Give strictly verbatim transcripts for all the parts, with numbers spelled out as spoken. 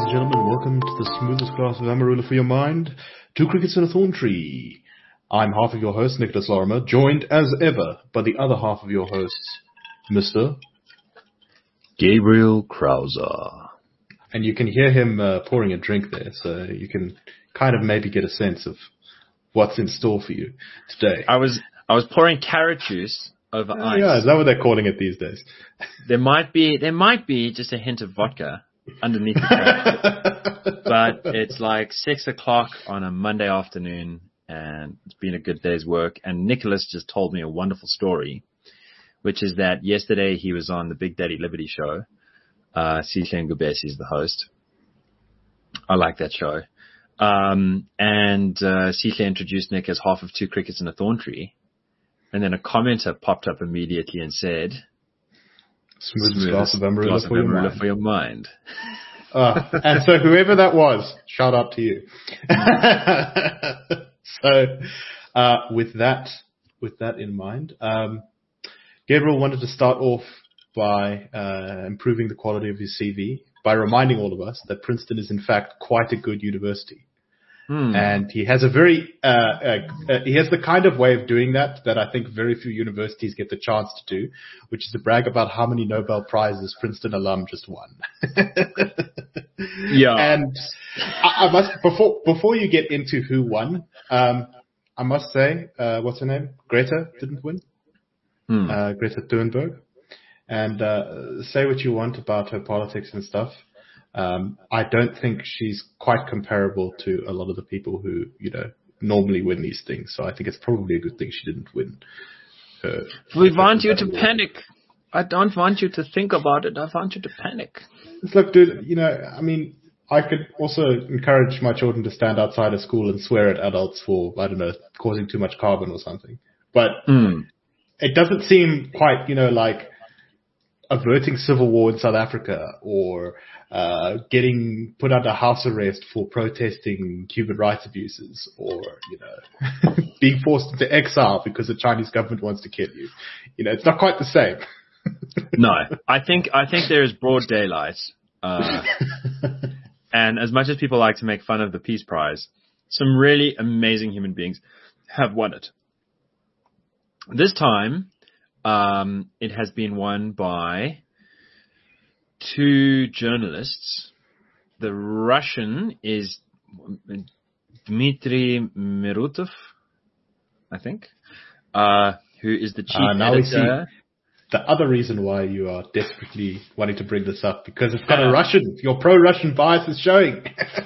and gentlemen, welcome to the smoothest glass of Amarula for your mind, Two Crickets and a Thorn Tree. I'm half of your host, Nicholas Lorimer, joined as ever by the other half of your hosts, Mister Gabriel Krauser. And you can hear him uh, pouring a drink there, so you can kind of maybe get a sense of what's in store for you today. I was I was pouring carrot juice over uh, ice. Yeah, is that what they're calling it these days? There might be there might be just a hint of vodka underneath the carrot, but it's like six o'clock on a Monday afternoon, and it's been a good day's work. And Nicholas just told me a wonderful story, which is that yesterday he was on the Big Daddy Liberty show. Uh, Sihle Ngubesi is the host. I like that show. Um, and, uh, Sihle introduced Nick as half of Two Crickets and a Thorn Tree. And then a commenter popped up immediately and said, Smooth glass of Amarula, glass of for, your Amarula mind. for your mind. Uh, and so whoever that was, shout out to you. so, uh, with that, with that in mind, um, Gabriel wanted to start off by uh, improving the quality of his C V by reminding all of us that Princeton is in fact quite a good university. Hmm. And he has a very, uh, uh, uh, he has the kind of way of doing that that I think very few universities get the chance to do, which is to brag about how many Nobel Prizes Princeton alum just won. Yeah. And I, I must, before, before you get into who won, um, I must say, uh, what's her name? Greta didn't win. Hmm. Uh, Greta Thunberg. And, uh, say what you want about her politics and stuff. Um, I don't think she's quite comparable to a lot of the people who, you know, normally win these things. So I think it's probably a good thing she didn't win. Her, we want you to award. Panic. I don't want you to think about it. I want you to panic. It's like, dude, you know, I mean, I could also encourage my children to stand outside of school and swear at adults for, I don't know, causing too much carbon or something. But mm. it doesn't seem quite, you know, like averting civil war in South Africa or uh getting put under house arrest for protesting human rights abuses or, you know, being forced into exile because the Chinese government wants to kill you. You know, it's not quite the same. No, I think I think there is broad daylight. Uh, and as much as people like to make fun of the Peace Prize, some really amazing human beings have won it. This time, um, it has been won by two journalists. The Russian is Dmitry Mirutov, I think, uh, who is the chief uh, now editor. We see the other reason why you are desperately wanting to bring this up, because it's got a Russian. Your pro-Russian bias is showing.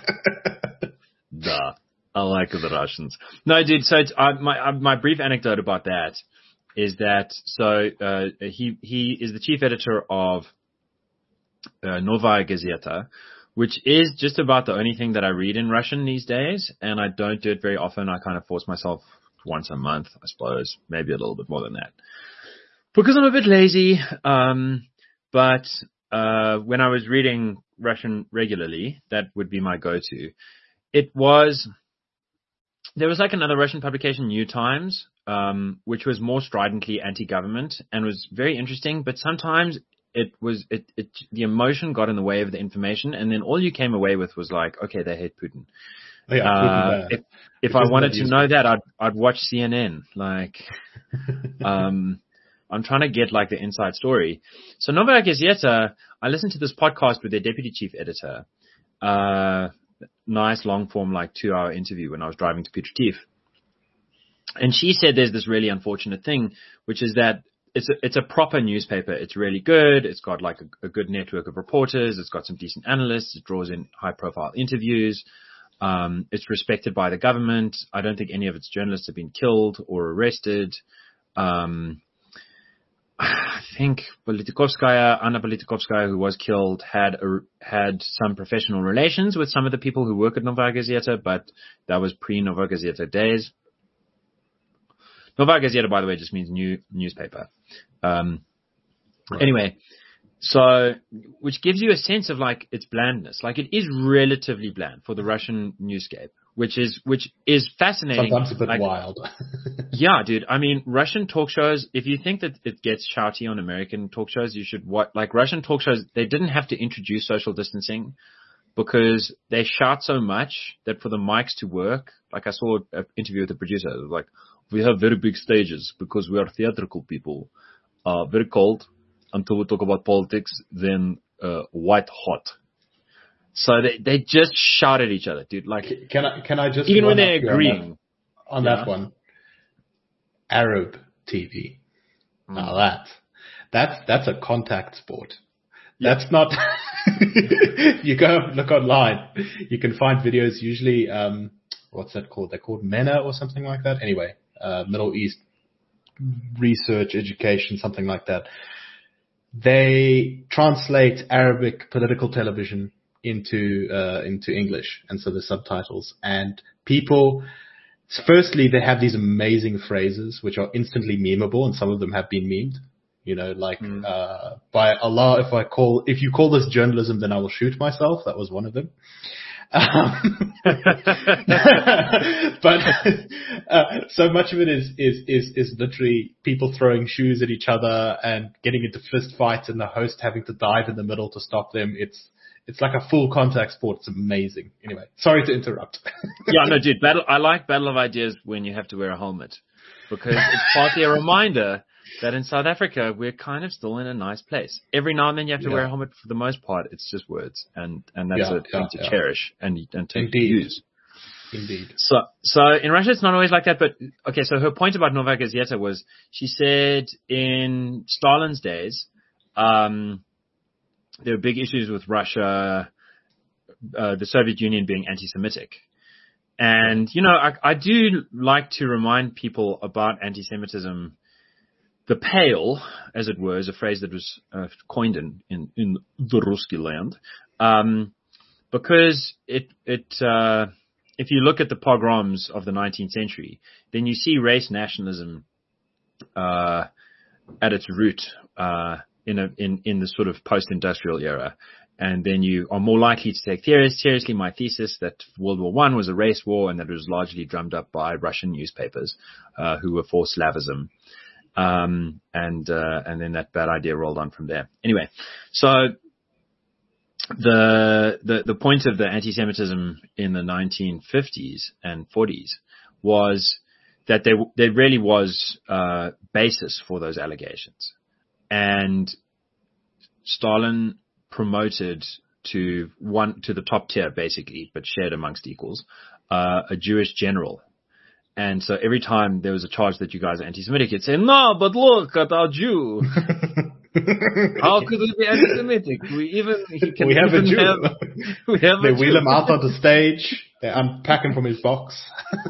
Duh. I like the Russians. No, dude. So it's, uh, my uh, my brief anecdote about that is that so uh, he he is the chief editor of uh, Novaya Gazeta, which is just about the only thing that I read in Russian these days, and I don't do it very often. I kind of force myself once a month, I suppose, maybe a little bit more than that, because I'm a bit lazy. Um, but uh, when I was reading Russian regularly, that would be my go-to. It was there was like another Russian publication, New Times, um, which was more stridently anti-government and was very interesting, but sometimes it was it, it the emotion got in the way of the information, and then all you came away with was like, okay, they hate Putin. Oh, yeah, uh, Putin if if I wanted to know that, I'd I'd watch C N N. Like, um, I'm trying to get like the inside story. So Novaya Gazeta, I listened to this podcast with their deputy chief editor. Uh, nice long form, like two hour interview when I was driving to Petrotiv. And she said there's this really unfortunate thing, which is that it's a, it's a proper newspaper. It's really good. It's got like a, a good network of reporters. It's got some decent analysts. It draws in high profile interviews. Um, it's respected by the government. I don't think any of its journalists have been killed or arrested. Um, I think Politikovskaya, Anna Politikovskaya, who was killed, had a, had some professional relations with some of the people who work at Novaya Gazeta, but that was pre-Novaya Gazeta days. Novaya Gazeta, by the way, just means new newspaper. Um, right. Anyway, so, which gives you a sense of like its blandness. Like it is relatively bland for the Russian newscape, which is, which is fascinating. Sometimes a bit like, wild. Yeah, dude. I mean, Russian talk shows, if you think that it gets shouty on American talk shows, you should watch, like Russian talk shows, they didn't have to introduce social distancing. because they shout so much that for the mics to work, like I saw an interview with the producer, it was like, we have very big stages because we are theatrical people, uh, very cold until we talk about politics, then uh, white hot. So they they just shout at each other, dude. Like, can I can I just even when they're agreeing on that, on yeah. that one? Arab T V. Mm. Now that that's that's a contact sport. Yeah. That's not. You go look online. You can find videos. Usually, um, what's that called? They're called MENA or something like that. Anyway, uh, Middle East research, education, something like that. They translate Arabic political television into uh, into English, and so the subtitles. And people, firstly, they have these amazing phrases which are instantly memeable, and some of them have been memed. You know, like mm. uh, by Allah, if I call, if you call this journalism, then I will shoot myself. That was one of them. Um, but uh, so much of it is, is is is literally people throwing shoes at each other and getting into fist fights, and the host having to dive in the middle to stop them. It's it's like a full contact sport. It's amazing. Anyway, sorry to interrupt. Yeah, no, dude. Battle. I like Battle of Ideas when you have to wear a helmet, because it's partly a reminder that in South Africa, we're kind of still in a nice place. Every now and then you have to yeah. wear a helmet. For the most part, it's just words. And, and that's yeah, a thing yeah, to yeah. cherish and, and to Indeed. use. Indeed. So, so in Russia, it's not always like that. But, okay, so her point about Novaya Gazeta was, she said in Stalin's days, um, there were big issues with Russia, uh, the Soviet Union being anti-Semitic. And, you know, I, I do like to remind people about anti-Semitism. The Pale, as it were, is a phrase that was uh, coined in, in, in the Ruski land, um, because it, it, uh, if you look at the pogroms of the nineteenth century, then you see race nationalism, uh, at its root, uh, in a, in, in the sort of post-industrial era. And then you are more likely to take seriously my thesis that World War One was a race war and that it was largely drummed up by Russian newspapers, uh, who were for Slavism. Um, and, uh, and then that bad idea rolled on from there. Anyway, so the, the, the point of the anti-Semitism in the nineteen fifties and forties was that there, there really was, uh, basis for those allegations. And Stalin promoted to one, to the top tier basically, but shared amongst equals, uh, a Jewish general. And so every time there was a charge that you guys are anti-Semitic, you'd say, no, but look at our Jew. How could we be anti-Semitic? We even, he can we have even a Jew. Have, we have they a wheel Jew. him out on the stage. They unpack him from his box.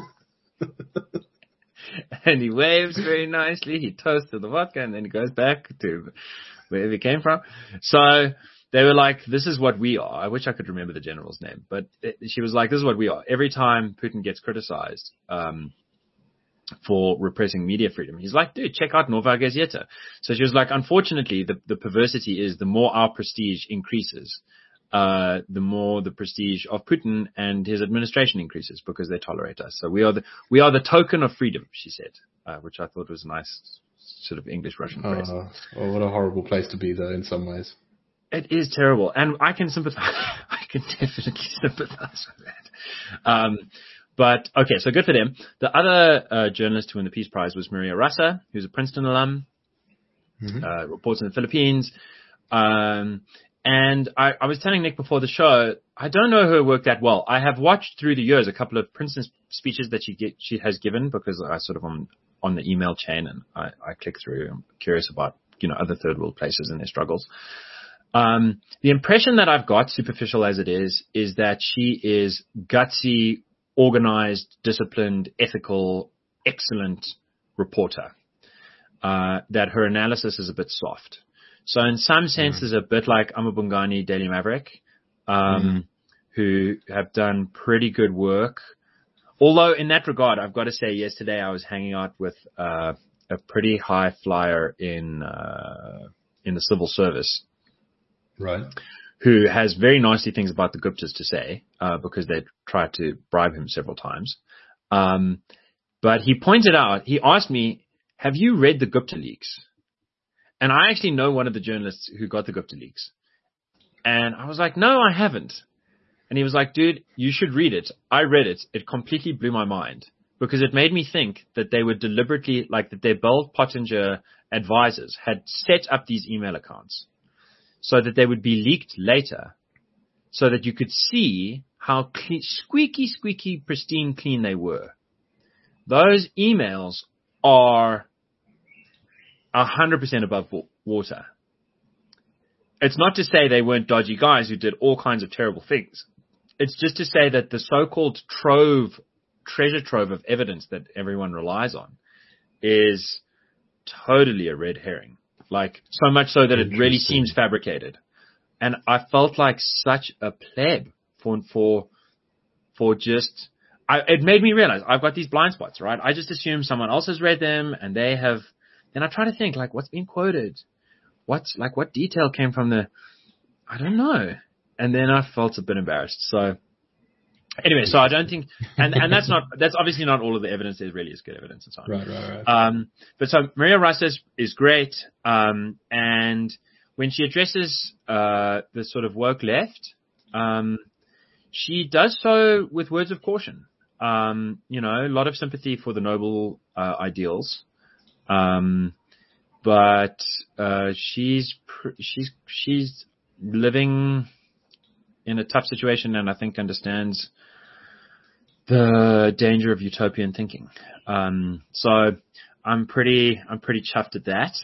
And he waves very nicely. He toasts to the vodka and then he goes back to wherever he came from. So they were like, this is what we are. I wish I could remember the general's name, but it, she was like, this is what we are. Every time Putin gets criticized, um, for repressing media freedom, he's like, dude, check out Novaya Gazeta. So she was like, unfortunately, the, the perversity is the more our prestige increases, uh, the more the prestige of Putin and his administration increases because they tolerate us. So we are the, we are the token of freedom, she said, uh, which I thought was a nice sort of English Russian phrase. Oh, oh, what a horrible place to be though, in some ways. It is terrible, and I can sympathize. I can definitely sympathize with that. Um, but okay, so good for them. The other uh, journalist who won the Peace Prize was Maria Ressa, who's a Princeton alum, mm-hmm. uh, reports in the Philippines. Um, and I, I was telling Nick before the show, I don't know her work that well. I have watched through the years a couple of Princeton speeches that she get, she has given because I sort of on on the email chain and I, I click through. I'm curious about you know other third world places and their struggles. Um, the impression that I've got, superficial as it is, is that she is gutsy, organized, disciplined, ethical, excellent reporter. Uh, that her analysis is a bit soft. So in some senses, mm. a bit like Amabungani, Daily Maverick, um, mm. who have done pretty good work. Although in that regard, I've got to say, yesterday I was hanging out with uh, a pretty high flyer in uh, in the civil service. Right. Who has very nasty things about the Guptas to say, uh, because they tried to bribe him several times. Um, but he pointed out, he asked me, have you read the Gupta leaks? And I actually know one of the journalists who got the Gupta leaks. And I was like, no, I haven't. And he was like, dude, you should read it. I read it. It completely blew my mind because it made me think that they were deliberately, like that their Bell Pottinger advisors had set up these email accounts so that they would be leaked later so that you could see how clean, squeaky, squeaky, pristine clean they were. Those emails are one hundred percent above water. It's not to say they weren't dodgy guys who did all kinds of terrible things. It's just to say that the so-called trove, treasure trove of evidence that everyone relies on is totally a red herring. Like, so much so that it really seems fabricated. And I felt like such a pleb for, for, for just, I, it made me realize I've got these blind spots, right? I just assume someone else has read them and they have, then I try to think like, what's being quoted? What's like, what detail came from the, I don't know. And then I felt a bit embarrassed. So anyway, so I don't think, and, and that's not, that's obviously not all of the evidence. There really is good evidence and so on. Right, right, right. Um, but so Maria Ressa is, is great. Um, and when she addresses, uh, the sort of woke left, um, she does so with words of caution. Um, you know, a lot of sympathy for the noble, uh, ideals. Um, but, uh, she's, pr- she's, she's living in a tough situation and I think understands the danger of utopian thinking. Um, so I'm pretty, I'm pretty chuffed at that.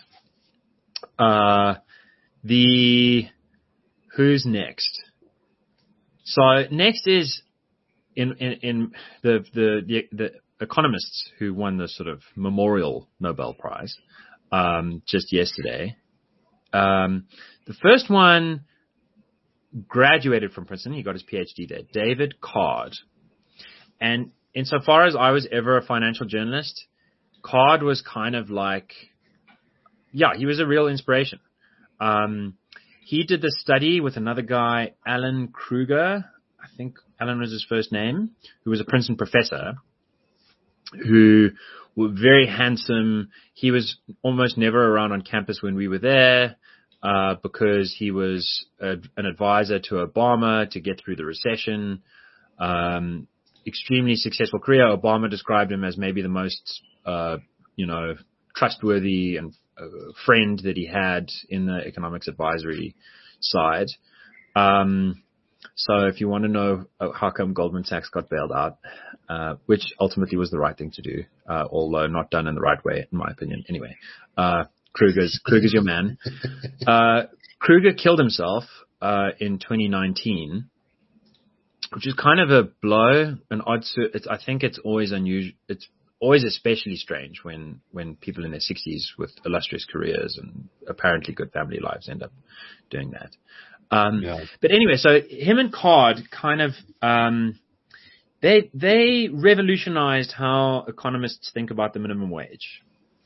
Uh, the, who's next? So next is in, in, in the, the, the, the economists who won the sort of memorial Nobel Prize, um, just yesterday. Um, the first one graduated from Princeton. He got his PhD there. David Card. And insofar as I was ever a financial journalist, Card was kind of like, yeah, he was a real inspiration. Um, he did the study with another guy, Alan Kruger. I think Alan was his first name, who was a Princeton professor, who were very handsome. He was almost never around on campus when we were there, uh, because he was a, an advisor to Obama to get through the recession. Um, extremely successful career. Obama described him as maybe the most, uh, you know, trustworthy and uh, friend that he had in the economics advisory side. Um, so if you want to know how come Goldman Sachs got bailed out, uh, which ultimately was the right thing to do, uh, although not done in the right way, in my opinion. Anyway, uh, Kruger's, Kruger's your man. Uh, Kruger killed himself, uh, in twenty nineteen, which is kind of a blow, an odd, it's, I think it's always unusual. It's always especially strange when, when people in their sixties with illustrious careers and apparently good family lives end up doing that. Um, yeah. But anyway, so him and Card kind of, um, they, they revolutionized how economists think about the minimum wage.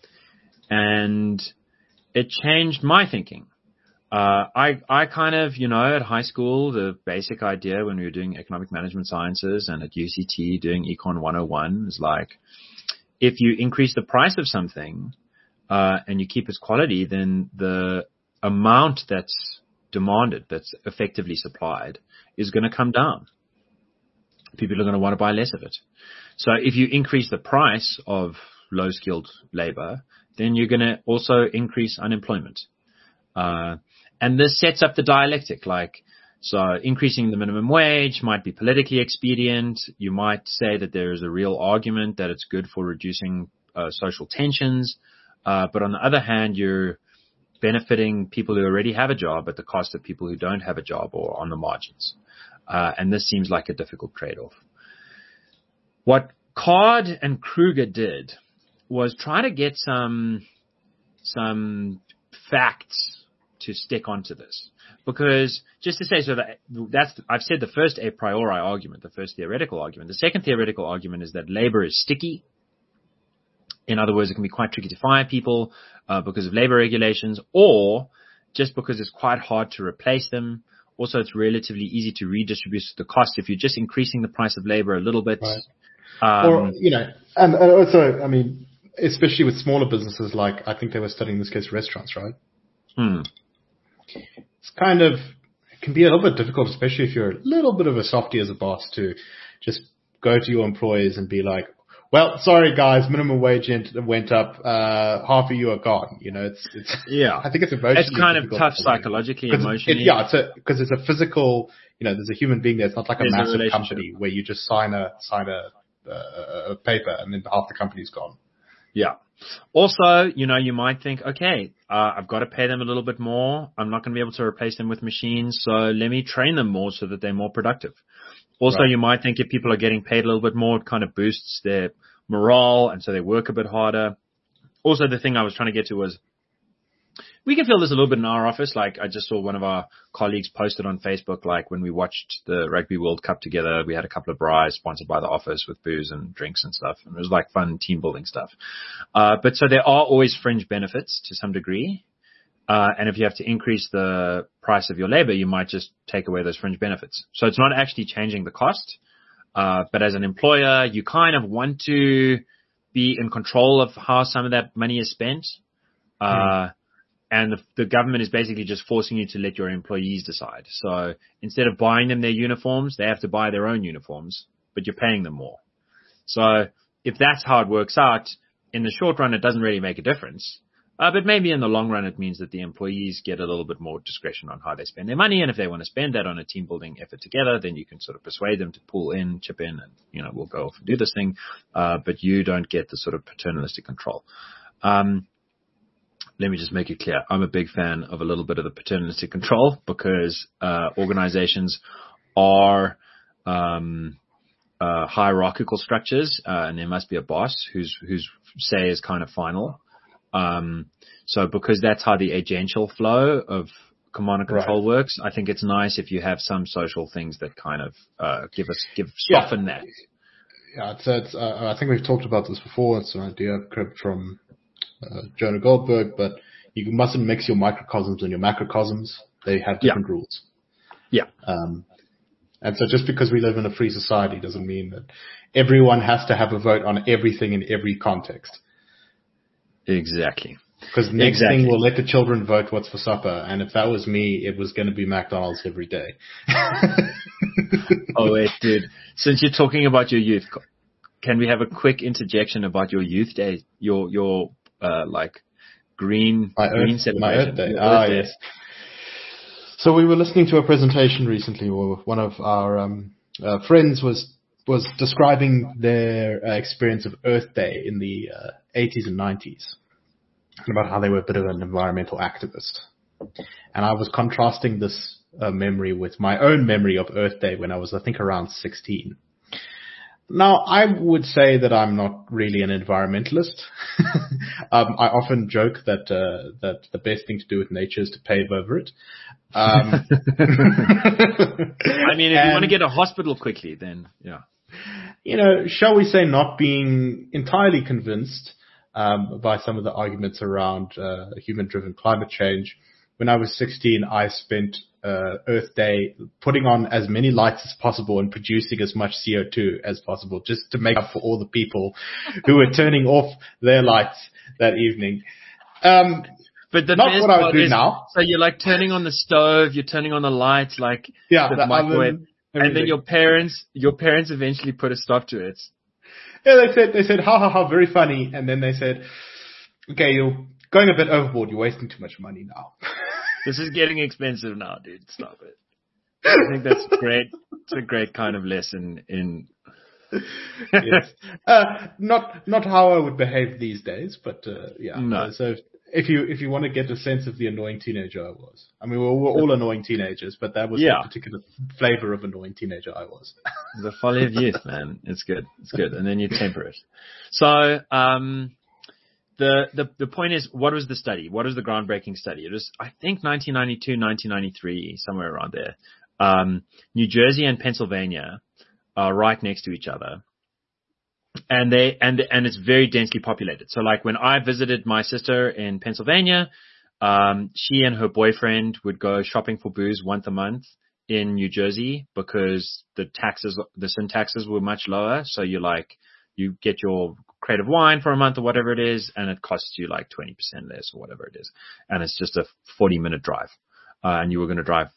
And it changed my thinking. Uh, I, I kind of, you know, at high school, the basic idea when we were doing economic management sciences and at U C T doing Econ one oh one is like, if you increase the price of something, uh, and you keep its quality, then the amount that's demanded, that's effectively supplied, is going to come down. People are going to want to buy less of it. So if you increase the price of low-skilled labor, then you're going to also increase unemployment. Uh, and this sets up the dialectic, like, so increasing the minimum wage might be politically expedient. You might say that there is a real argument that it's good for reducing uh, social tensions. Uh, but on the other hand, you're benefiting people who already have a job at the cost of people who don't have a job or on the margins. Uh, and this seems like a difficult trade-off. What Card and Kruger did was try to get some, some facts to stick onto this. Because just to say, so that that's, I've said the first a priori argument, the first theoretical argument. The second theoretical argument is that labor is sticky. In other words, it can be quite tricky to fire people uh, because of labor regulations, or just because it's quite hard to replace them. Also, it's relatively easy to redistribute the cost if you're just increasing the price of labor a little bit. Right. Um, or, you know, and also, I mean, especially with smaller businesses, like I think they were studying in this case restaurants, right? Hmm. It's kind of can be a little bit difficult, especially if you're a little bit of a softie as a boss, to just go to your employees and be like, well, sorry guys, minimum wage went up, uh, half of you are gone. You know, it's, it's, yeah, I think it's emotionally It's kind of difficult tough to psychologically, Cause emotionally. It, yeah, it's a, cause it's a physical, you know, there's a human being there. It's not like a There's a massive relationship. company where you just sign a, sign a, uh, a paper and then half the company's gone. Yeah. Also, you know, you might think, okay, uh, I've got to pay them a little bit more. I'm not going to be able to replace them with machines. So let me train them more so that they're more productive. Also, right. You might think if people are getting paid a little bit more, it kind of boosts their morale, and so they work a bit harder. Also, the thing I was trying to get to was, we can feel this a little bit in our office. Like, I just saw one of our colleagues posted on Facebook, like when we watched the Rugby World Cup together, we had a couple of braais sponsored by the office with booze and drinks and stuff. And it was like fun team building stuff. Uh, but so there are always fringe benefits to some degree. Uh, and if you have to increase the price of your labor, you might just take away those fringe benefits. So it's not actually changing the cost. Uh, but as an employer, you kind of want to be in control of how some of that money is spent. Uh, mm. And the, the government is basically just forcing you to let your employees decide. So instead of buying them their uniforms, they have to buy their own uniforms, but you're paying them more. So if that's how it works out, in the short run, it doesn't really make a difference. Uh, but maybe in the long run, it means that the employees get a little bit more discretion on how they spend their money. And if they want to spend that on a team building effort together, then you can sort of persuade them to pull in, chip in, and, you know, we'll go off and do this thing. Uh, but you don't get the sort of paternalistic control. Um, let me just make it clear. I'm a big fan of a little bit of the paternalistic control because, uh, organizations are, um, uh, hierarchical structures, uh, and there must be a boss whose, whose say is kind of final. Um, so because that's how the agential flow of command and control right. works, I think it's nice if you have some social things that kind of, uh, give us, give, soften yeah. that. Yeah, it's, it's, uh, I think we've talked about this before. It's an idea cribbed from, uh, Jonah Goldberg, but you mustn't mix your microcosms and your macrocosms. They have different yeah. rules. Yeah. Um, and so just because we live in a free society doesn't mean that everyone has to have a vote on everything in every context. Exactly. Because the next exactly. thing we'll let the children vote what's for supper, and if that was me, it was going to be McDonald's every day. Oh wait, dude. Since you're talking about your youth, can we have a quick interjection about your youth day? Your your uh like green my green Earth, celebration. My Earth Day. Ah, yes. So we were listening to a presentation recently where one of our um, uh, friends was was describing their uh, experience of Earth Day in the uh, eighties and nineties, and about how they were a bit of an environmental activist. And I was contrasting this uh, memory with my own memory of Earth Day when I was, I think, around sixteen. Now, I would say that I'm not really an environmentalist. um, I often joke that uh, that the best thing to do with nature is to pave over it. Um, I mean, if and, you want to get a hospital quickly, then yeah. You know, shall we say, not being entirely convinced um, by some of the arguments around uh, human-driven climate change. When I was sixteen, I spent uh, Earth Day putting on as many lights as possible and producing as much C O two as possible, just to make up for all the people who were turning off their lights that evening. Um, but the not best what I would part do is, now. So you're like turning on the stove, you're turning on the lights, like yeah, the the microwave, oven, and then your parents, your parents eventually put a stop to it. Yeah, they said, they said, ha ha ha, very funny. And then they said, okay, you're going a bit overboard. You're wasting too much money now. This is getting expensive now, dude. Stop it. I think that's great. It's a great kind of lesson in. Yes. Uh, not, not how I would behave these days, but, uh, yeah. No. Uh, so if you, if you want to get a sense of the annoying teenager I was, I mean, we're, we're all annoying teenagers, but that was yeah. the particular flavor of annoying teenager I was. The folly of youth, man. It's good. It's good. And then you temper it. So, um, The, the, the point is, what was the study? What was the groundbreaking study? It was, I think, nineteen ninety-two, nineteen ninety-three, somewhere around there. Um, New Jersey and Pennsylvania are right next to each other. And they, and, and it's very densely populated. So like when I visited my sister in Pennsylvania, um, she and her boyfriend would go shopping for booze once a month in New Jersey because the taxes, the sin taxes were much lower. So you like, you get your crate of wine for a month or whatever it is, and it costs you like twenty percent less or whatever it is. And it's just a forty minute drive. Uh, and you were going to drive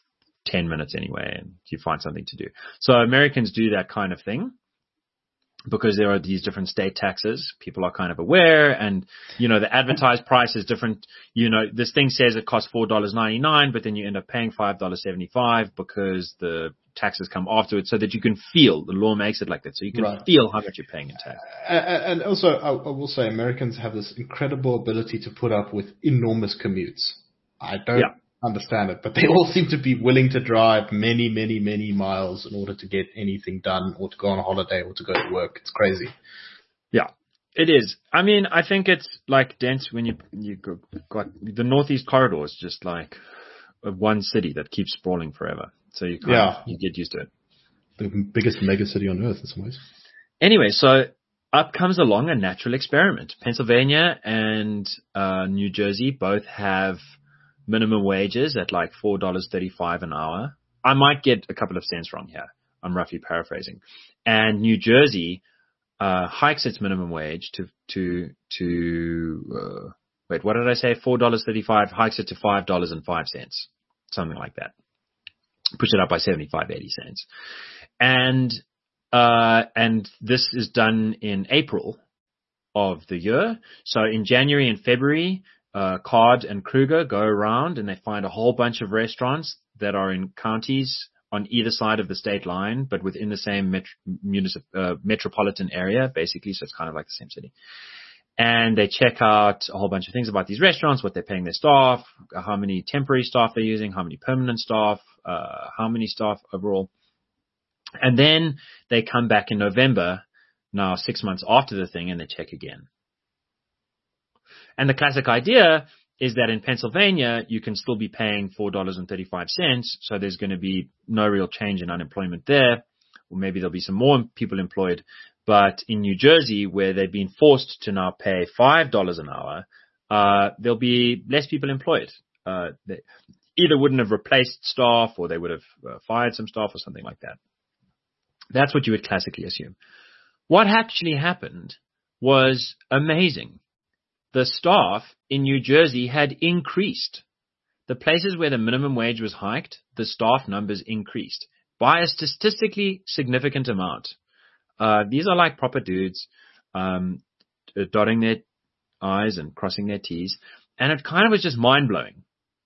ten minutes anyway, and you find something to do. So Americans do that kind of thing because there are these different state taxes. People are kind of aware, and, you know, the advertised price is different. You know, this thing says it costs four dollars and ninety-nine cents, but then you end up paying five dollars and seventy-five cents because the taxes come afterwards, so that you can feel, the law makes it like that, so you can right. feel how much you're paying in tax. And also, I will say, Americans have this incredible ability to put up with enormous commutes. I don't yeah. understand it, but they all seem to be willing to drive many, many, many miles in order to get anything done, or to go on a holiday, or to go to work. It's crazy. Yeah, it is. I mean, I think it's like dense when you you got the Northeast Corridor is just like one city that keeps sprawling forever. So you kind yeah. of, you get used to it. The biggest mega city on earth in some ways. Anyway, so up comes along a natural experiment. Pennsylvania and uh, New Jersey both have minimum wages at like four dollars and thirty-five cents an hour. I might get a couple of cents wrong here. I'm roughly paraphrasing. And New Jersey uh, hikes its minimum wage to, to, to, uh, wait, what did I say? four dollars and thirty-five cents, hikes it to five dollars and five cents. Something like that. Push it up by seventy-five, eighty cents. And, uh, and this is done in April of the year. So in January and February, uh, Card and Kruger go around and they find a whole bunch of restaurants that are in counties on either side of the state line, but within the same met- municip- uh, metropolitan area, basically. So it's kind of like the same city. And they check out a whole bunch of things about these restaurants, what they're paying their staff, how many temporary staff they're using, how many permanent staff, uh, how many staff overall. And then they come back in November, now six months after the thing, and they check again. And the classic idea is that in Pennsylvania, you can still be paying four dollars and thirty-five cents, so there's going to be no real change in unemployment there, or maybe there'll be some more people employed. But in New Jersey, where they've been forced to now pay five dollars an hour, uh, there'll be less people employed. Uh, they either wouldn't have replaced staff, or they would have uh, fired some staff or something like that. That's what you would classically assume. What actually happened was amazing. The staff in New Jersey had increased. The places where the minimum wage was hiked, the staff numbers increased by a statistically significant amount. Uh, these are like proper dudes, um, dotting their I's and crossing their T's. And it kind of was just mind blowing.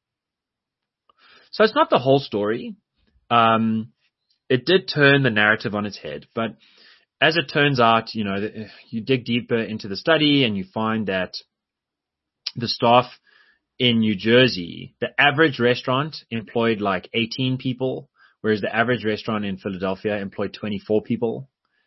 So it's not the whole story. Um, it did turn the narrative on its head, but as it turns out, you know, you dig deeper into the study and you find that the staff in New Jersey, the average restaurant employed like eighteen people, whereas the average restaurant in Philadelphia employed twenty-four people.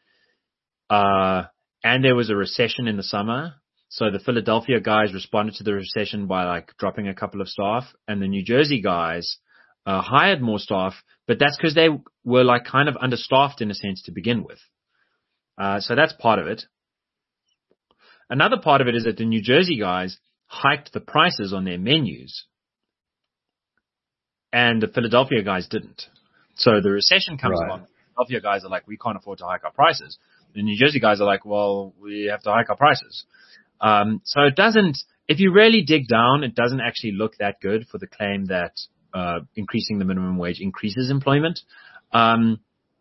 Uh, and there was a recession in the summer. So the Philadelphia guys responded to the recession by like dropping a couple of staff, and the New Jersey guys, uh, hired more staff, but that's because they were like kind of understaffed in a sense to begin with. Uh, so that's part of it. Another part of it is that the New Jersey guys hiked the prices on their menus, and the Philadelphia guys didn't. So the recession comes right. along. The Philadelphia guys are like, we can't afford to hike our prices. The New Jersey guys are like, well, we have to hike our prices. Um, so it doesn't, if you really dig down, it doesn't actually look that good for the claim that uh, increasing the minimum wage increases employment. Um,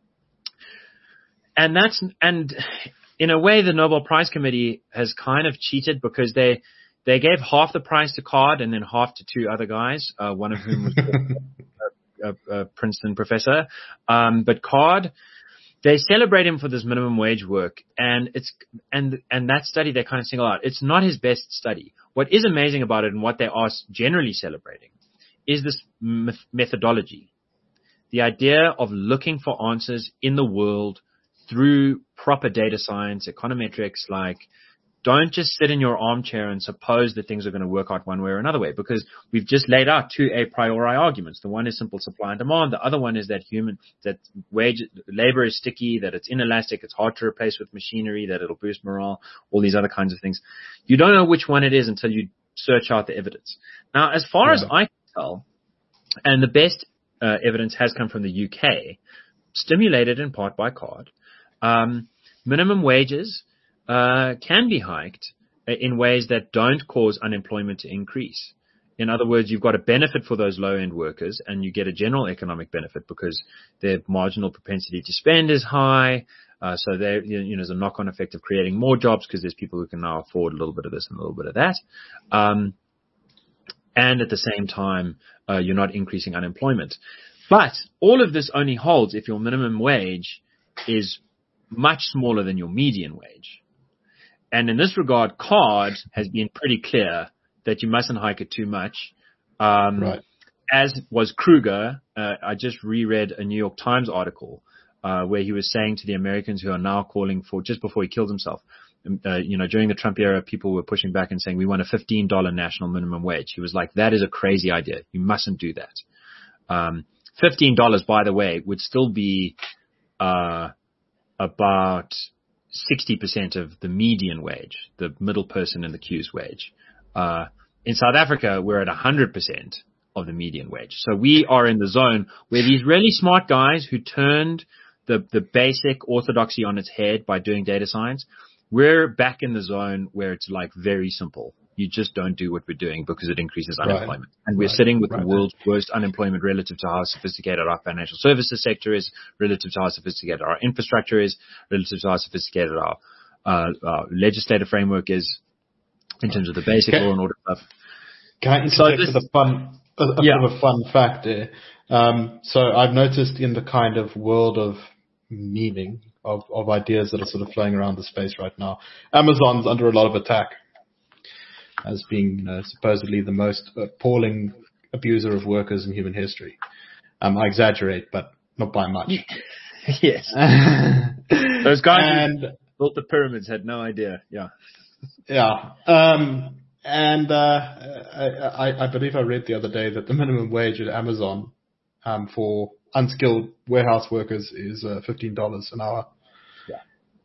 and that's, and in a way, the Nobel Prize Committee has kind of cheated because they, they gave half the prize to Card and then half to two other guys, uh, one of whom was a, a, a Princeton professor. Um, but Card, they celebrate him for this minimum wage work, and it's and and that study they kind of single out. It's not his best study. What is amazing about it and what they are generally celebrating is this methodology, the idea of looking for answers in the world through proper data science, econometrics. Like, don't just sit in your armchair and suppose that things are going to work out one way or another way, because we've just laid out two a priori arguments. The one is simple supply and demand. The other one is that human, that wage, labor is sticky, that it's inelastic, it's hard to replace with machinery, that it'll boost morale, all these other kinds of things. You don't know which one it is until you search out the evidence. Now, as far yeah. as I can tell, and the best uh, evidence has come from the U K, stimulated in part by Card, um, minimum wages Uh, can be hiked in ways that don't cause unemployment to increase. In other words, you've got a benefit for those low-end workers, and you get a general economic benefit because their marginal propensity to spend is high. Uh, so there, you know, there's a knock-on effect of creating more jobs because there's people who can now afford a little bit of this and a little bit of that. Um, and at the same time, uh, you're not increasing unemployment. But all of this only holds if your minimum wage is much smaller than your median wage. And in this regard, CARD has been pretty clear that you mustn't hike it too much. Um, right. As was Kruger. Uh, I just reread a New York Times article uh, where he was saying to the Americans who are now calling for, just before he killed himself, uh, you know, during the Trump era, people were pushing back and saying, we want a fifteen dollars national minimum wage. He was like, that is a crazy idea. You mustn't do that. Um, fifteen dollars, by the way, would still be uh, about sixty percent of the median wage, the middle person in the queue's wage. Uh, in South Africa, we're at one hundred percent of the median wage. So we are in the zone where these really smart guys who turned the, the basic orthodoxy on its head by doing data science, we're back in the zone where it's like very simple. You just don't do what we're doing because it increases unemployment. Right. And we're right. sitting with right. the world's worst unemployment relative to how sophisticated our financial services sector is, relative to how sophisticated our infrastructure is, relative to how sophisticated our, uh, our legislative framework is in terms of the basic okay. law and order stuff. Can I interject so with a fun, a, a yeah. bit of a fun fact there? Um, so I've noticed in the kind of world of meaning of, of ideas that are sort of flowing around the space right now, Amazon's under a lot of attack as being, you know, supposedly the most appalling abuser of workers in human history. Um, I exaggerate, but not by much. Yes. Those guys and, who built the pyramids had no idea. Yeah. Yeah. Um, and uh, I, I, I believe I read the other day that the minimum wage at Amazon um, for unskilled warehouse workers is uh, fifteen dollars an hour. Yeah.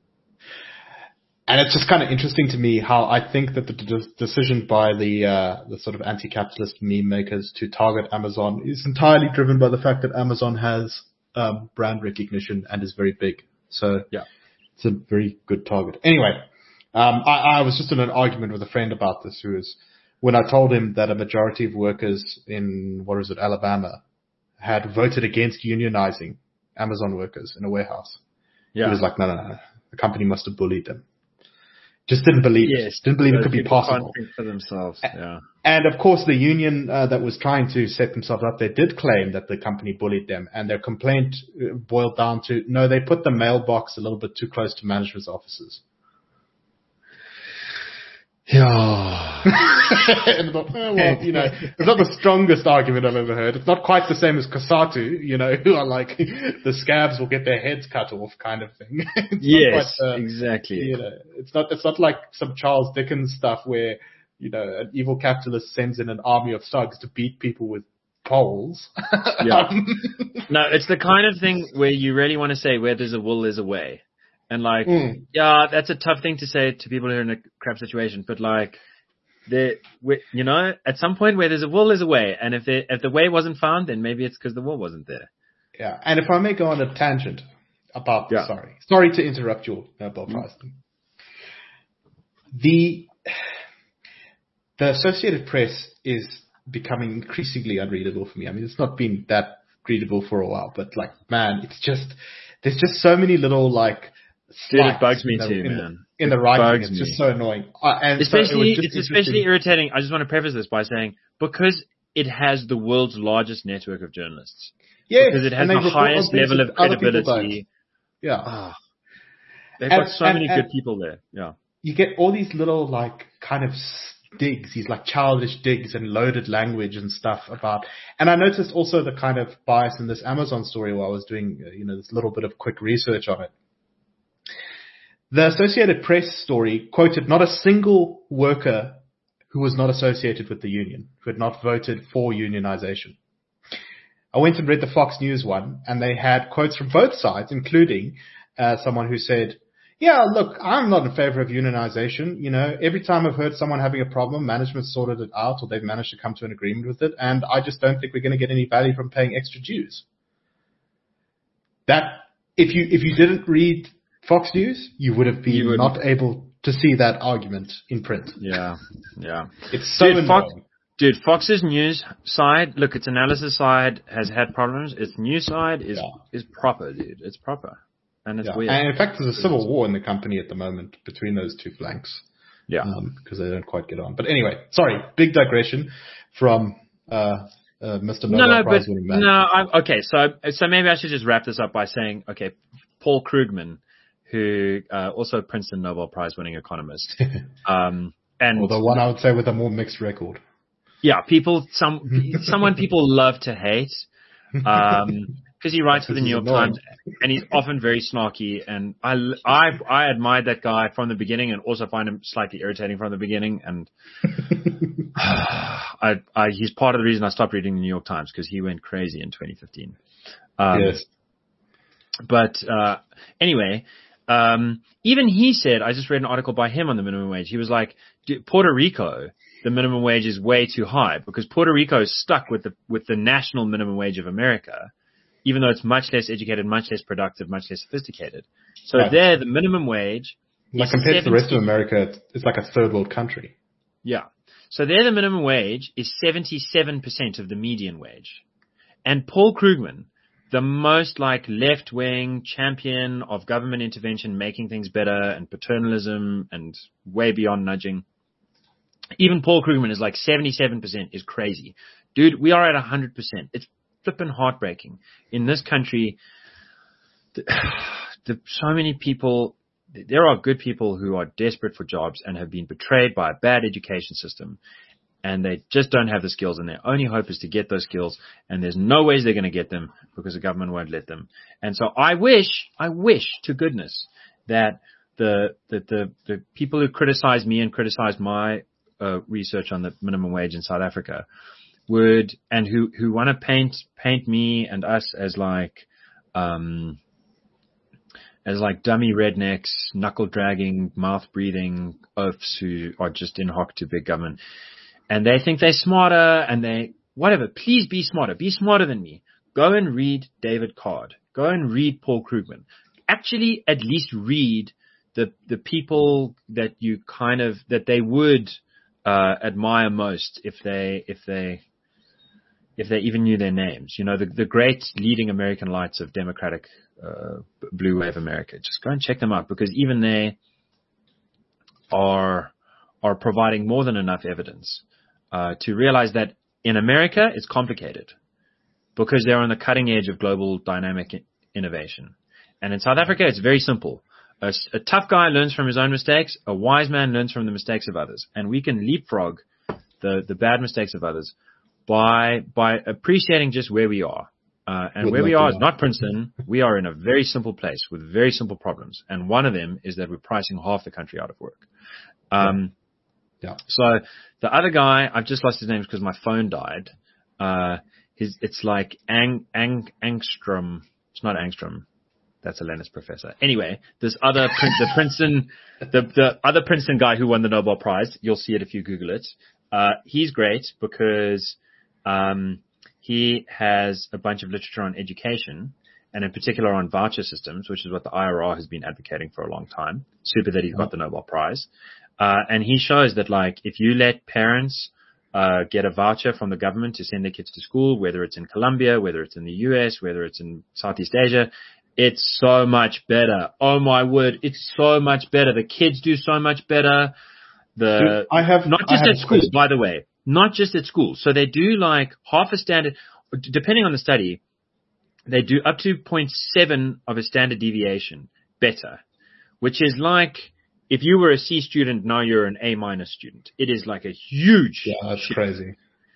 And it's just kind of interesting to me how I think that the de- decision by the uh, the sort of anti-capitalist meme makers to target Amazon is entirely driven by the fact that Amazon has um, brand recognition and is very big. So yeah, it's a very good target. Anyway. Um, I, I was just in an argument with a friend about this who was, when I told him that a majority of workers in, what is it, Alabama had voted against unionizing Amazon workers in a warehouse. Yeah. He was like, no, no, no, the company must have bullied them. Just didn't believe yes, it. Didn't believe it could be possible. Can't think for themselves. Yeah. And of course the union uh, that was trying to set themselves up, they did claim that the company bullied them, and their complaint boiled down to, no, they put the mailbox a little bit too close to management's offices. Yeah. And I thought, oh, well, you know, it's not the strongest argument I've ever heard. It's not quite the same as Cosatu, you know, who are like, the scabs will get their heads cut off kind of thing. Yes, quite, uh, exactly. You know, it's not, it's not like some Charles Dickens stuff where, you know, an evil capitalist sends in an army of thugs to beat people with poles. Yeah. No, it's the kind of thing where you really want to say, where there's a will, there's a way. And like, mm. yeah, that's a tough thing to say to people who are in a crap situation. But like, the you know, at some point where there's a will, there's a way. And if the if the way wasn't found, then maybe it's because the will wasn't there. Yeah. And if I may go on a tangent about, yeah. sorry, sorry to interrupt your Nobel Prize. Mm. The the Associated Press is becoming increasingly unreadable for me. I mean, it's not been that readable for a while, but like, man, it's just there's just so many little like. Dude, it bugs me in the, too, in man. The, in the writing, it's me. Just so annoying. Uh, and especially, so it it's especially irritating. I just want to preface this by saying, because it has the world's largest network of journalists. Yeah. Because it has the highest level of credibility. Yeah. Oh, they've and, got so and, many and good people there. Yeah. You get all these little, like, kind of digs, these like childish digs and loaded language and stuff about, and I noticed also the kind of bias in this Amazon story while I was doing, you know, this little bit of quick research on it. The Associated Press story quoted not a single worker who was not associated with the union, who had not voted for unionization. I went and read the Fox News one, and they had quotes from both sides, including uh, someone who said, yeah, look, I'm not in favor of unionization. You know, every time I've heard someone having a problem, management sorted it out or they've managed to come to an agreement with it, and I just don't think we're going to get any value from paying extra dues. That, if you if you didn't read Fox News, you would have been not able to see that argument in print. Yeah, yeah. It's so Dude, Fox, Dude, Fox's news side, look, its analysis side has had problems. Its news side is Yeah. is proper, dude. It's proper. And it's Yeah. weird. And in fact, there's a civil war in the company at the moment between those two flanks. Yeah. Because um, they don't quite get on. But anyway, sorry, big digression from uh, uh, Mister Nobel no, no, Prize but, winning man. No, I, okay, so so maybe I should just wrap this up by saying, okay, Paul Krugman, who uh, also Princeton Nobel Prize winning economist. um, and Or the one I would say with a more mixed record. Yeah, people, some someone people love to hate. Um, because he writes for the New York annoying. Times, and he's often very snarky. And I, I, I admired that guy from the beginning, and also find him slightly irritating from the beginning. And I, I, he's part of the reason I stopped reading the New York Times, because he went crazy in twenty fifteen. Um, yes. But uh, anyway, um, even he said, I just read an article by him on the minimum wage. He was like, Puerto Rico, the minimum wage is way too high, because Puerto Rico is stuck with the with the national minimum wage of America, even though it's much less educated, much less productive, much less sophisticated. So Right. there, the minimum wage, like compared to the rest of America, it's, it's like a third world country. Yeah. So there, the minimum wage is seventy-seven percent of the median wage. And Paul Krugman, the most like left-wing champion of government intervention, making things better, and paternalism and way beyond nudging, even Paul Krugman is like seventy-seven percent is crazy. Dude, we are at one hundred percent. It's flipping heartbreaking. In this country, the, the, so many people, there are good people who are desperate for jobs and have been betrayed by a bad education system, and they just don't have the skills, and their only hope is to get those skills, and there's no ways they're going to get them because the government won't let them. And so I wish, I wish to goodness that the, the, the, the people who criticize me and criticize my uh, research on the minimum wage in South Africa would, and who, who want to paint, paint me and us as like, um, as like dummy rednecks, knuckle dragging, mouth breathing oafs who are just in hock to big government. And they think they're smarter, and they, whatever, please be smarter. Be smarter than me. Go and read David Card. Go and read Paul Krugman. Actually, at least read the, the people that you kind of, that they would, uh, admire most if they, if they, if they even knew their names. You know, the, the great leading American lights of democratic, uh, blue wave America. Just go and check them out, because even they are, are providing more than enough evidence Uh, to realize that in America, it's complicated because they're on the cutting edge of global dynamic I- innovation. And in South Africa, it's very simple. A, a tough guy learns from his own mistakes. A wise man learns from the mistakes of others. And we can leapfrog the, the bad mistakes of others by, by appreciating just where we are. Uh, and Would where we like are to is know. not Princeton. We are in a very simple place with very simple problems. And one of them is that we're pricing half the country out of work. Um, Yeah. So the other guy, I've just lost his name because my phone died. Uh, his, it's like Ang, Ang, Angstrom. It's not Angstrom. That's a Lennis professor. Anyway, this other, the Princeton, the, the other Princeton guy who won the Nobel Prize, you'll see it if you Google it. Uh, he's great because, um, he has a bunch of literature on education, and in particular on voucher systems, which is what the I R R has been advocating for a long time. Super that he's got the Nobel Prize. Uh, and he shows that, like, if you let parents uh get a voucher from the government to send their kids to school, whether it's in Colombia, whether it's in the U S, whether it's in Southeast Asia, it's so much better. Oh my word, it's so much better. The kids do so much better. The Dude, I have not I just have at school, by the way, not just at school. So they do like half a standard, depending on the study, they do up to zero point seven of a standard deviation better, which is like, if you were a C student, now you're an A minus student. It is like a huge. Yeah, that's shift. crazy.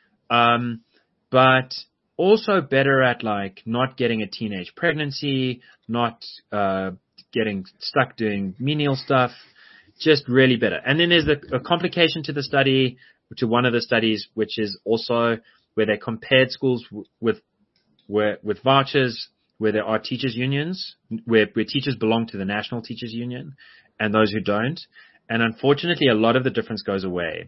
Um, but also better at like not getting a teenage pregnancy, not, uh, getting stuck doing menial stuff, just really better. And then there's a, a complication to the study, to one of the studies, which is also where they compared schools w- with, where, with vouchers, where there are teachers unions, where, where teachers belong to the National Teachers Union, and those who don't. And unfortunately, a lot of the difference goes away.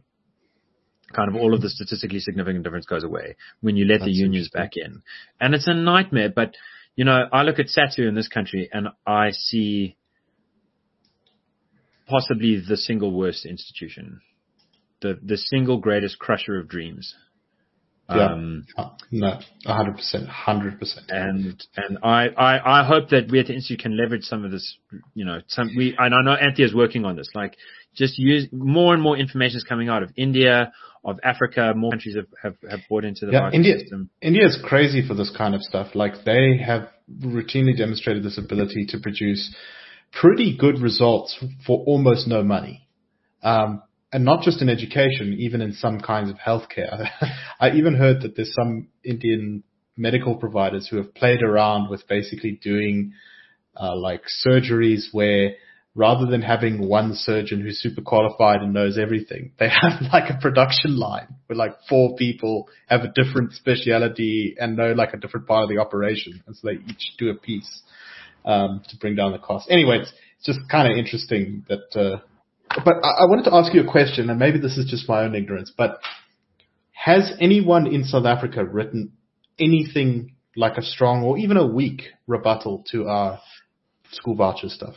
Kind of all of the statistically significant difference goes away when you let That's the unions back in. And it's a nightmare. But, you know, I look at SATU in this country and I see possibly the single worst institution the, the single greatest crusher of dreams. Yeah. Um, no, a hundred percent, hundred percent. And, and I, I, I hope that we at the Institute can leverage some of this, you know, some, we, and I know Anthea is working on this, like just use more and more information is coming out of India, of Africa. More countries have, have, have bought into the yeah, voucher India, system. India is crazy for this kind of stuff. Like they have routinely demonstrated this ability to produce pretty good results for almost no money. Um, And not just in education, even in some kinds of healthcare. I even heard that there's some Indian medical providers who have played around with basically doing uh, like surgeries where rather than having one surgeon who's super qualified and knows everything, they have like a production line where like four people have a different speciality and know like a different part of the operation. And so they each do a piece um, to bring down the cost. Anyway, it's, it's just kind of interesting that... Uh, But I wanted to ask you a question, and maybe this is just my own ignorance, but has anyone in South Africa written anything like a strong or even a weak rebuttal to our school voucher stuff?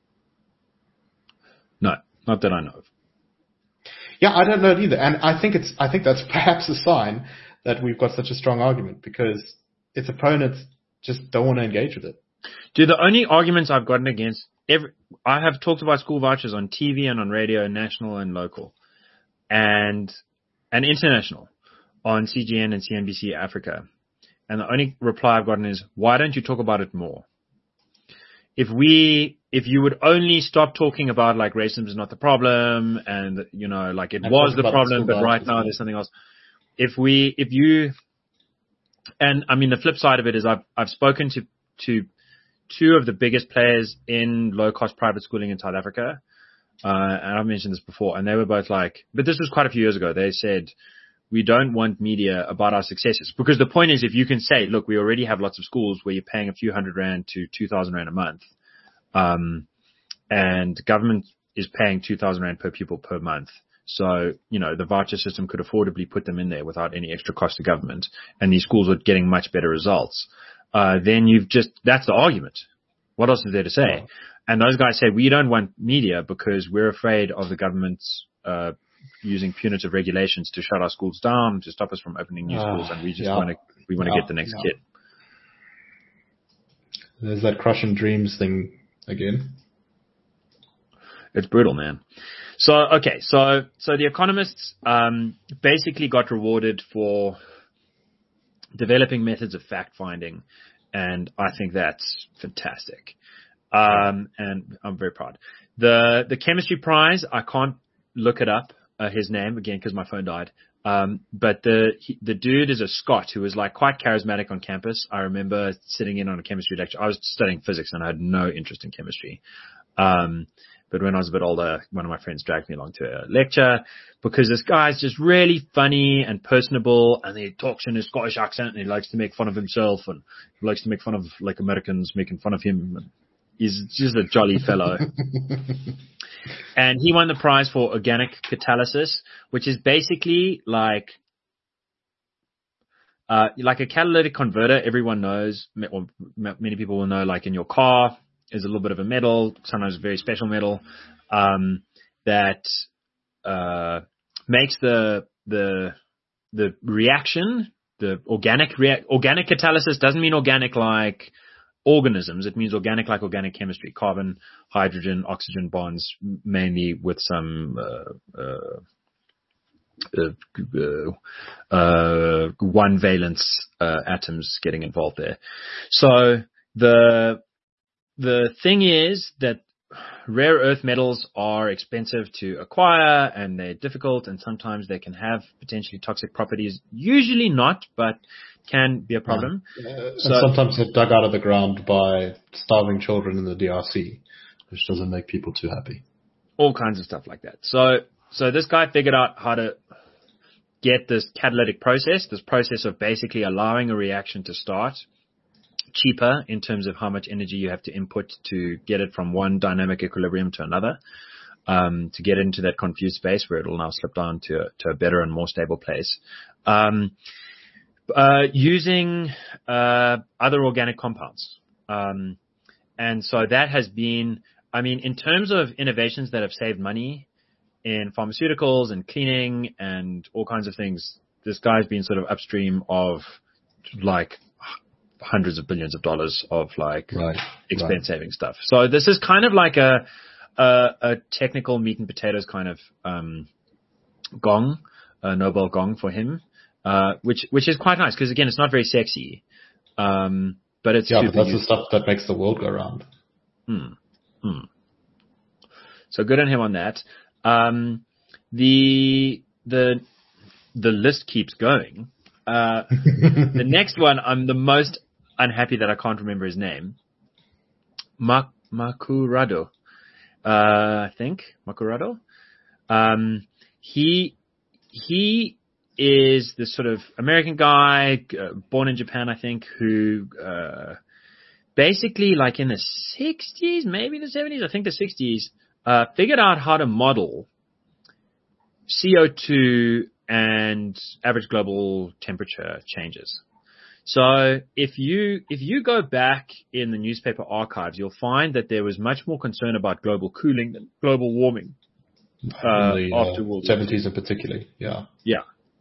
No, not that I know of. Yeah, I don't know it either. And I think it's, I think that's perhaps a sign that we've got such a strong argument because its opponents just don't want to engage with it. Dude, the only arguments I've gotten against every, I have talked about school vouchers on T V and on radio, national and local, and and international on C G N and C N B C Africa. And the only reply I've gotten is, why don't you talk about it more? If we, if you would only stop talking about like racism is not the problem and, you know, like it and was the the problem, but right now there's something else. If we, if you, and I mean, the flip side of it is I've, I've spoken to, to two of the biggest players in low cost private schooling in South Africa. Uh, and I've mentioned this before, and they were both like, but this was quite a few years ago. They said, we don't want media about our successes, because the point is, if you can say, look, we already have lots of schools where you're paying a few hundred rand to two thousand rand a month. Um, and government is paying two thousand rand per pupil per month. So, you know, the voucher system could affordably put them in there without any extra cost to government. And these schools are getting much better results. Uh, then you've just, that's the argument. What else is there to say? Oh. And those guys say, we don't want media because we're afraid of the government's, uh, using punitive regulations to shut our schools down, to stop us from opening new uh, schools. And we just yeah. want to, we want to yeah. get the next yeah. kid. There's that crushing dreams thing again. It's brutal, man. So, okay. So, so the economists, um, basically got rewarded for developing methods of fact finding. And I think that's fantastic. Um, and I'm very proud. The, the chemistry prize, I can't look it up, uh, his name again, cause my phone died. Um, but the, he, the dude is a Scot who was like quite charismatic on campus. I remember sitting in on a chemistry lecture. I was studying physics and I had no interest in chemistry. Um, but when I was a bit older, one of my friends dragged me along to a lecture because this guy's just really funny and personable, and he talks in his Scottish accent and he likes to make fun of himself and he likes to make fun of like Americans making fun of him. And he's just a jolly fellow. And he won the prize for organic catalysis, which is basically like, uh, like a catalytic converter. Everyone knows, or many people will know, like in your car is a little bit of a metal, sometimes a very special metal, um, that, uh, makes the, the, the reaction, the organic rea- organic catalysis doesn't mean organic like organisms. It means organic like organic chemistry, carbon, hydrogen, oxygen bonds, mainly with some, uh, uh, uh, uh, one valence, uh, atoms getting involved there. So the, the thing is that rare earth metals are expensive to acquire and they're difficult, and sometimes they can have potentially toxic properties. Usually not, but can be a problem. Uh, so, and sometimes they're dug out of the ground by starving children in the D R C, which doesn't make people too happy. All kinds of stuff like that. So, so this guy figured out how to get this catalytic process, this process of basically allowing a reaction to start cheaper in terms of how much energy you have to input to get it from one dynamic equilibrium to another, um, to get into that confused space where it will now slip down to a, to a better and more stable place. Um, uh, using, uh, other organic compounds. Um, and so that has been, I mean, in terms of innovations that have saved money in pharmaceuticals and cleaning and all kinds of things. This guy's been sort of upstream of like hundreds of billions of dollars of like right, expense right. saving stuff. So this is kind of like a, a, a technical meat and potatoes kind of, um, gong, a Nobel gong for him, uh, which, which is quite nice because again, it's not very sexy. Um, but it's yeah, super but that's useful. the stuff that makes the world go round. Hmm. Hmm. So good on him on that. Um, the, the, the list keeps going. Uh, the next one, I'm the most unhappy that I can't remember his name. Mak- Makurado, uh, I think Makurado. Um, he he is this sort of American guy, uh, born in Japan, I think, who uh, basically, like in the sixties, maybe the seventies, I think the sixties, uh, figured out how to model C O two and average global temperature changes. So if you if you go back in the newspaper archives, you'll find that there was much more concern about global cooling than global warming uh, in the after uh, World War Two. seventies in particularly. Yeah. Yeah.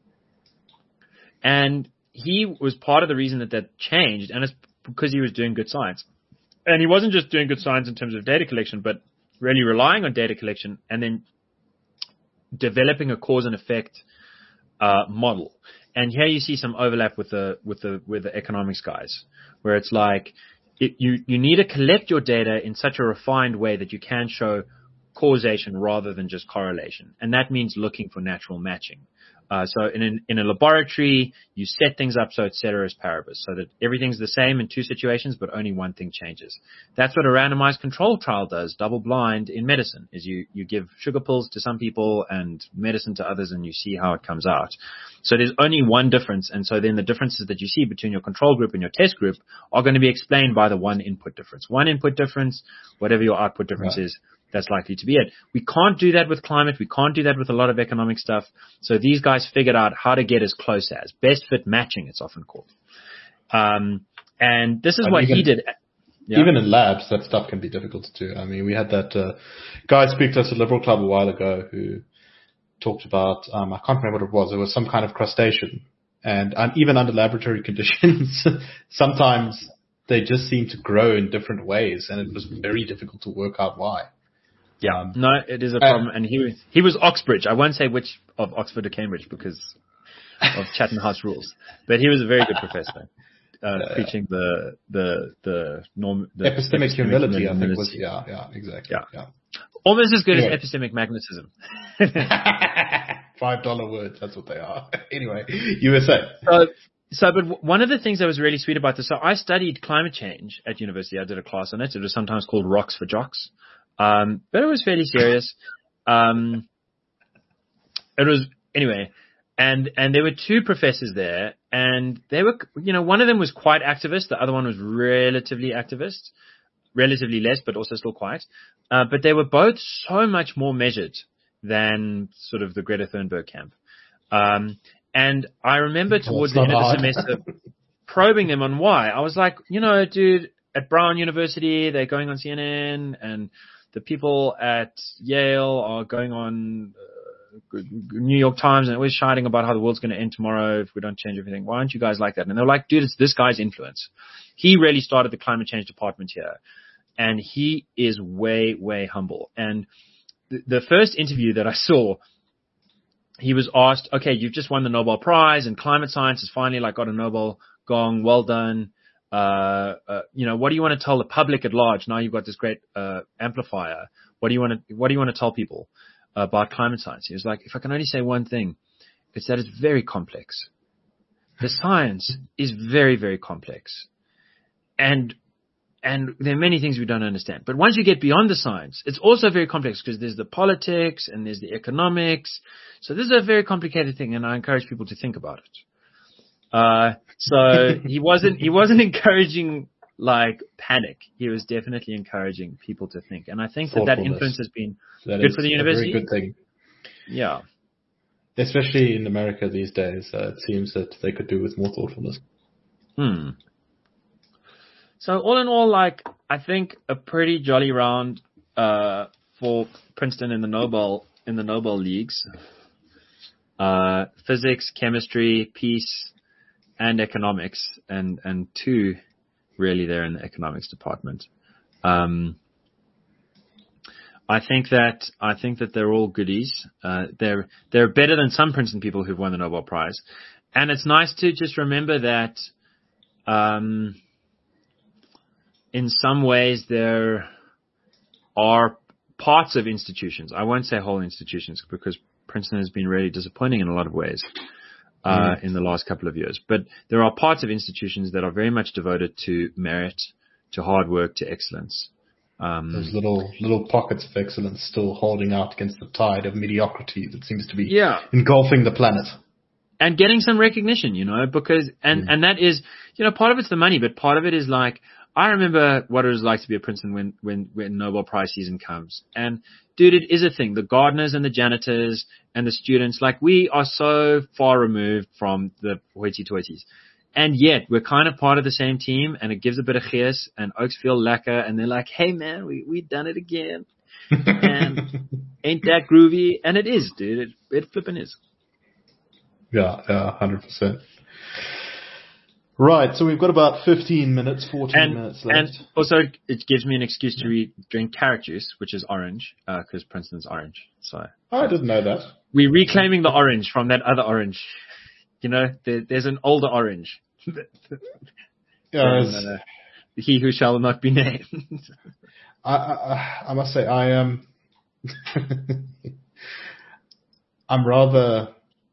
And he was part of the reason that that changed, and it's because he was doing good science. And he wasn't just doing good science in terms of data collection, but really relying on data collection and then developing a cause and effect uh, model. And here you see some overlap with the with the with the economics guys, where it's like it, you you need to collect your data in such a refined way that you can show causation rather than just correlation, and that means looking for natural matching. Uh, so in an, in a laboratory, you set things up so it's ceteris paribus, so that everything's the same in two situations, but only one thing changes. That's what a randomized control trial does, double blind in medicine, is you, you give sugar pills to some people and medicine to others, and you see how it comes out. So there's only one difference, and so then the differences that you see between your control group and your test group are going to be explained by the one input difference. One input difference, whatever your output difference Right. is, that's likely to be it. We can't do that with climate. We can't do that with a lot of economic stuff. So these guys figured out how to get as close as. Best fit matching, it's often called. Um, and this is And what even, he did. Yeah. Even in labs, that stuff can be difficult to do. I mean, we had that uh, guy speak to us at Liberal Club a while ago who talked about, um, I can't remember what it was. It was some kind of crustacean. And um, even under laboratory conditions, sometimes they just seem to grow in different ways. And it was very difficult to work out why. Yeah, Um, no, it is a problem. And he was, he was Oxbridge. I won't say which of Oxford or Cambridge because of Chatham House rules, but he was a very good professor, uh, uh, preaching the, the, the norm, the epistemic, epistemic humility, I think humility. was, yeah, yeah, exactly. Yeah. yeah. Almost as good Anyway. as epistemic magnetism. Five dollar words, that's what they are. Anyway, U S A. So, so, but one of the things that was really sweet about this, so I studied climate change at university. I did a class on it. It was sometimes called Rocks for Jocks. Um, but it was fairly serious. Um, it was, anyway, and, and there were two professors there, and they were, you know, one of them was quite activist. The other one was relatively activist, relatively less, but also still quite. Uh, but they were both so much more measured than sort of the Greta Thunberg camp. Um, and I remember towards the end of the semester probing them on why. I was like, you know, dude, at Brown University, they're going on C N N, and the people at Yale are going on uh, New York Times and always shouting about how the world's going to end tomorrow if we don't change everything. Why aren't you guys like that? And they're like, dude, it's this guy's influence. He really started the climate change department here. And he is way, way humble. And th- the first interview that I saw, he was asked, okay, you've just won the Nobel Prize and climate science has finally like got a Nobel gong. Well done. Uh, uh, you know, what do you want to tell the public at large? Now you've got this great, uh, amplifier. What do you want to, what do you want to tell people about climate science? He was like, if I can only say one thing, it's that it's very complex. The science is very, very complex. And, and there are many things we don't understand. But once you get beyond the science, it's also very complex because there's the politics and there's the economics. So this is a very complicated thing, and I encourage people to think about it. Uh, so he wasn't, he wasn't encouraging like panic. He was definitely encouraging people to think. And I think that that influence has been that good for the university. A very good thing. Yeah. Especially in America these days, uh, it seems that they could do with more thoughtfulness. Hmm. So all in all, like, I think a pretty jolly round, uh, for Princeton in the Nobel in the Nobel Leagues. Uh, physics, chemistry, peace, and economics, and, and two really there in the economics department. Um, I think that, I think that they're all goodies. Uh, they're, they're better than some Princeton people who've won the Nobel Prize. And it's nice to just remember that, um, in some ways there are parts of institutions. I won't say whole institutions because Princeton has been really disappointing in a lot of ways uh, mm. in the last couple of years. But there are parts of institutions that are very much devoted to merit, to hard work, to excellence. Um, Those little little pockets of excellence still holding out against the tide of mediocrity that seems to be yeah. engulfing the planet. And getting some recognition, you know, because, and, mm. and that is, you know, part of it's the money, but part of it is like, I remember what it was like to be at Princeton when, when, when Nobel Prize season comes. And dude, it is a thing. The gardeners and the janitors and the students, like we are so far removed from the hoity-toities. And yet we're kind of part of the same team and it gives a bit of chias and Oaks feel lekker and they're like, hey man, we, we done it again. And ain't that groovy? And it is, dude. It, it flipping is. Yeah, yeah, one hundred percent. Right, so we've got about fifteen minutes, fourteen and, minutes left. And also, it gives me an excuse to re- drink carrot juice, which is orange, because uh, Princeton's orange. So oh, I didn't know that. We're reclaiming the orange from that other orange. You know, there, there's an older orange. Yes. uh, he who shall not be named. I, I, I must say, I am. Um, I'm rather.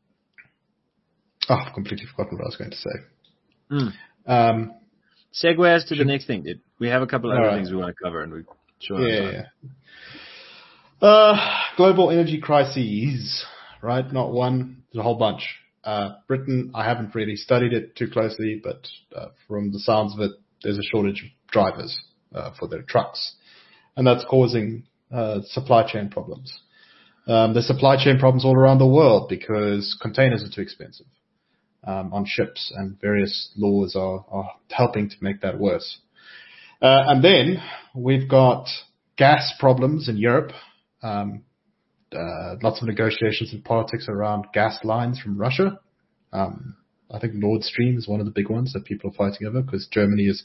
Oh, I've completely forgotten what I was going to say. Mm. Um, Segue us to the next thing, dude. We have a couple of other right. things we want to cover, and we sure. Yeah, yeah. Uh, global energy crises, right? Not one, there's a whole bunch. Uh, Britain, I haven't really studied it too closely, but uh, from the sounds of it, there's a shortage of drivers uh, for their trucks, and that's causing uh, supply chain problems. Um, there's supply chain problems all around the world because containers are too expensive. Um, on ships, and various laws are, are helping to make that worse. Uh, and then we've got gas problems in Europe. Um, uh, lots of negotiations and politics around gas lines from Russia. Um, I think Nord Stream is one of the big ones that people are fighting over because Germany is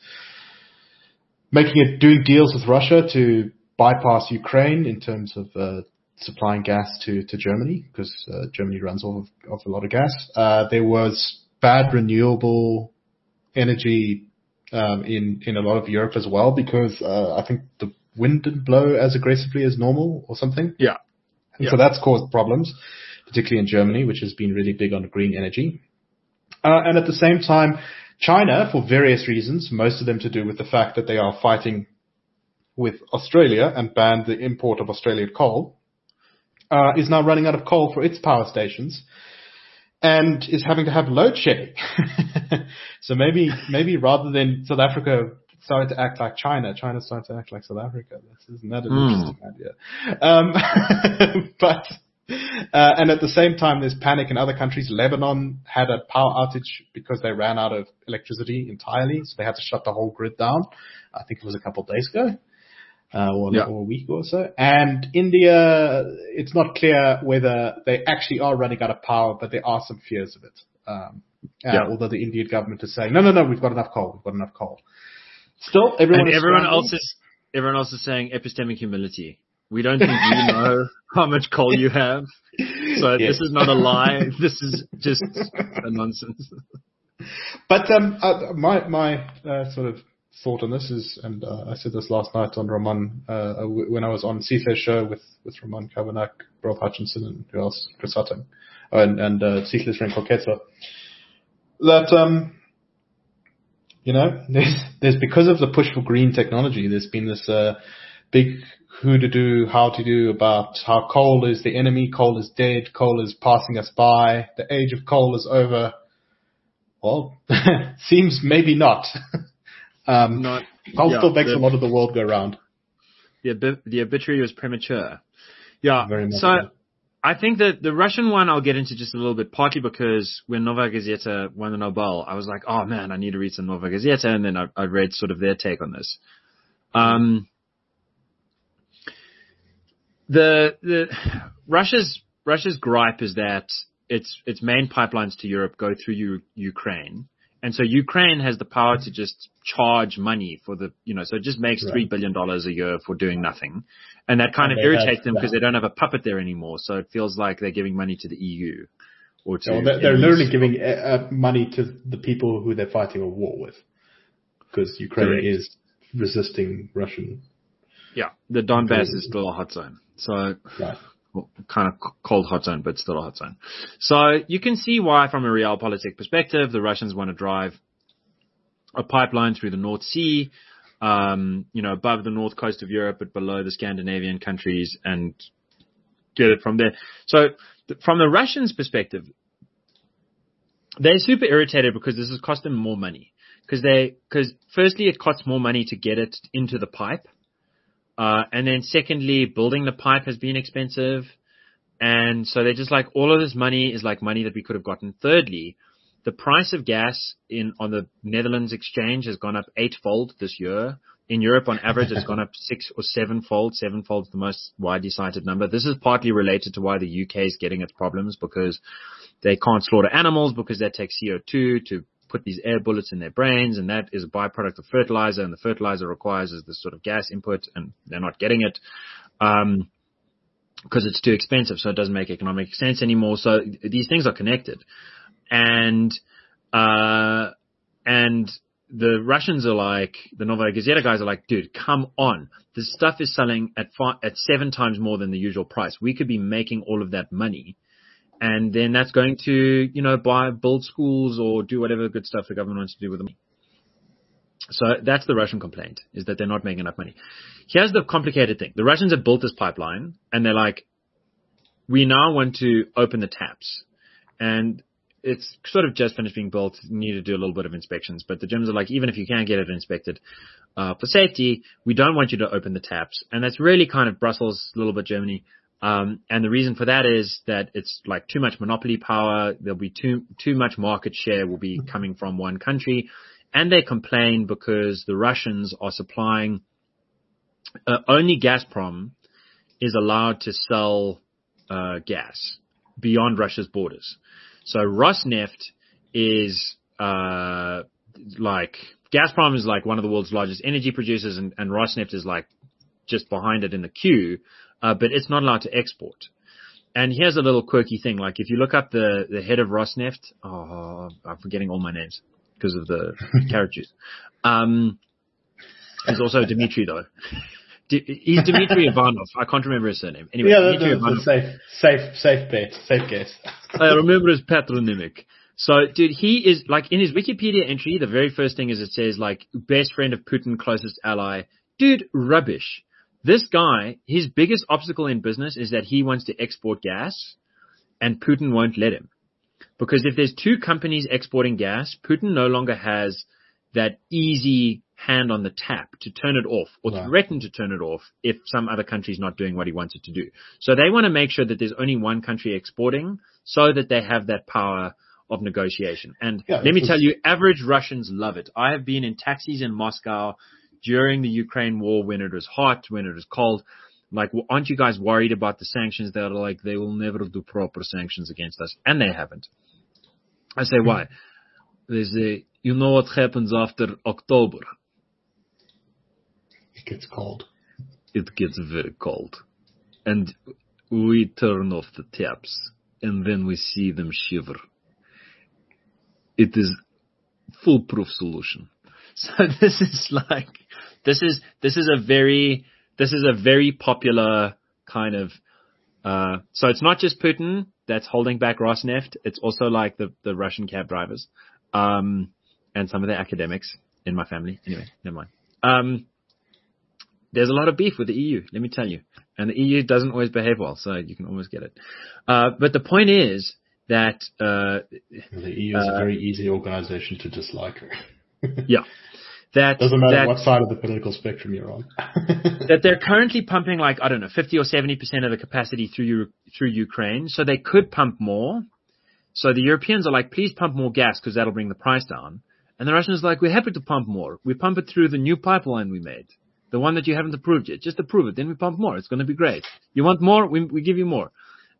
making it, doing deals with Russia to bypass Ukraine in terms of uh, supplying gas to, to Germany because uh, Germany runs off, off a lot of gas. Uh, there was bad renewable energy um, in, in a lot of Europe as well because uh, I think the wind didn't blow as aggressively as normal or something. Yeah. And yeah. so that's caused problems, particularly in Germany, which has been really big on green energy. Uh, and at the same time, China, for various reasons, most of them to do with the fact that they are fighting with Australia and banned the import of Australian coal, Uh, is now running out of coal for its power stations and is having to have load shedding. So maybe, maybe rather than South Africa starting to act like China, China starting to act like South Africa. This isn't that an mm. interesting idea? Um, but, uh, and at the same time, there's panic in other countries. Lebanon had a power outage because they ran out of electricity entirely. So they had to shut the whole grid down. I think it was a couple of days ago. Uh, or, yeah. or a week or so. And India, it's not clear whether they actually are running out of power, but there are some fears of it. Um, uh, yeah. Although the Indian government is saying, no, no, no, we've got enough coal. We've got enough coal. Still, everyone and is everyone else is everyone else is saying epistemic humility. We don't think you know how much coal you have. So yes. This is not a lie. This is just a nonsense. But um, uh, my my uh, sort of thought on this is, and uh, I said this last night on Roman, uh, when I was on Sitle's show with, with Roman Kavanagh, Broth Hutchinson, and who else? Chris Hutton, oh, and, and uh, Sitle's friend Koketsa, that, um, you know, there's, there's because of the push for green technology, there's been this uh, big who to do, how to do about how coal is the enemy, coal is dead, coal is passing us by, the age of coal is over. Well, seems maybe not. Um, Not, coal yeah, still makes the, a lot of the world go round. The, the obituary was premature. Yeah. Very much so so I think that the Russian one I'll get into just a little bit, partly because when Novaya Gazeta won the Nobel, I was like, oh man, I need to read some Novaya Gazeta, and then I, I read sort of their take on this. Um, the, the, Russia's Russia's gripe is that its its main pipelines to Europe go through U- Ukraine, and so Ukraine has the power to just charge money for the, you know, so it just makes Right. three billion dollars a year for doing nothing, and that kind And of they irritates have them because that. they don't have a puppet there anymore. So it feels like they're giving money to the E U or to. So they're, they're enemies. literally giving uh, uh, money to the people who they're fighting a war with, because Ukraine Correct. is resisting Russian. Yeah, the Donbass is still a hot zone. So. Right. Well, kind of cold hot zone, but still a hot zone. So you can see why, from a realpolitik perspective, the Russians want to drive a pipeline through the North Sea, um, you know, above the north coast of Europe, but below the Scandinavian countries, and get it from there. So th- from the Russians' perspective, they're super irritated because this has cost them more money. Because they, because firstly, it costs more money to get it into the pipe. Uh, and then secondly, building the pipe has been expensive. And so they're just like, all of this money is like money that we could have gotten. Thirdly, the price of gas in, on the Netherlands exchange has gone up eightfold this year. In Europe, on average, it's gone up six or sevenfold. Sevenfold is the most widely cited number. This is partly related to why the U K is getting its problems, because they can't slaughter animals because that takes C O two to put these air bullets in their brains, and that is a byproduct of fertilizer, and the fertilizer requires is this sort of gas input, and they're not getting it um, because it's too expensive, so it doesn't make economic sense anymore. So these things are connected, and uh, and the Russians are like, the Novaya Gazeta guys are like, dude, come on, this stuff is selling at five, at seven times more than the usual price. We could be making all of that money. And then that's going to, you know, buy, build schools or do whatever good stuff the government wants to do with them. So that's the Russian complaint, is that they're not making enough money. Here's the complicated thing. The Russians have built this pipeline, and they're like, we now want to open the taps. And it's sort of just finished being built. You need to do a little bit of inspections. But the Germans are like, even if you can get it inspected uh, for safety, we don't want you to open the taps. And that's really kind of Brussels, a little bit Germany. Um, and the reason for that is that it's like too much monopoly power. There'll be too, too much market share will be coming from one country. And they complain because the Russians are supplying, uh, only Gazprom is allowed to sell, uh, gas beyond Russia's borders. So Rosneft is, uh, like, Gazprom is like one of the world's largest energy producers, and, and Rosneft is like just behind it in the queue. Uh, but it's not allowed to export. And here's a little quirky thing. Like, if you look up the, the head of Rosneft, oh, I'm forgetting all my names because of the carrot juice. Um, he's also Dmitry, though. D- he's Dmitry Ivanov. I can't remember his surname. Anyway, Yeah, Dmitry that's Ivanov. a safe, safe, safe bet, safe guess. I remember his patronymic. So, dude, he is, like, in his Wikipedia entry, the very first thing is it says, like, best friend of Putin, closest ally. Dude, rubbish. This guy, his biggest obstacle in business is that he wants to export gas, and Putin won't let him. Because if there's two companies exporting gas, Putin no longer has that easy hand on the tap to turn it off or Wow. threaten to turn it off if some other country's not doing what he wants it to do. So they want to make sure that there's only one country exporting so that they have that power of negotiation. And Yeah, let me this tell is- you, average Russians love it. I have been in taxis in Moscow during the Ukraine war, when it was hot, when it was cold. Like, aren't you guys worried about the sanctions? They're like, they will never do proper sanctions against us. And they haven't. I say, why? They say, you know what happens after October? It gets cold. It gets very cold. And we turn off the taps. And then we see them shiver. It is foolproof solution. So this is like, this is, this is a very, this is a very popular kind of, uh, so it's not just Putin that's holding back Rosneft. It's also like the, the Russian cab drivers, um, and some of the academics in my family. Anyway, never mind. Um, there's a lot of beef with the E U, let me tell you. And the E U doesn't always behave well, so you can almost get it. Uh, but the point is that, uh, The E U is uh, a very easy organization to dislike. yeah. That, Doesn't matter that, what side of the political spectrum you're on. that they're currently pumping like, I don't know, fifty or seventy percent of the capacity through, through Ukraine. So they could pump more. So the Europeans are like, please pump more gas because that'll bring the price down. And the Russians are like, we're happy to pump more. We pump it through the new pipeline we made. The one that you haven't approved yet. Just approve it. Then we pump more. It's going to be great. You want more? We, we give you more.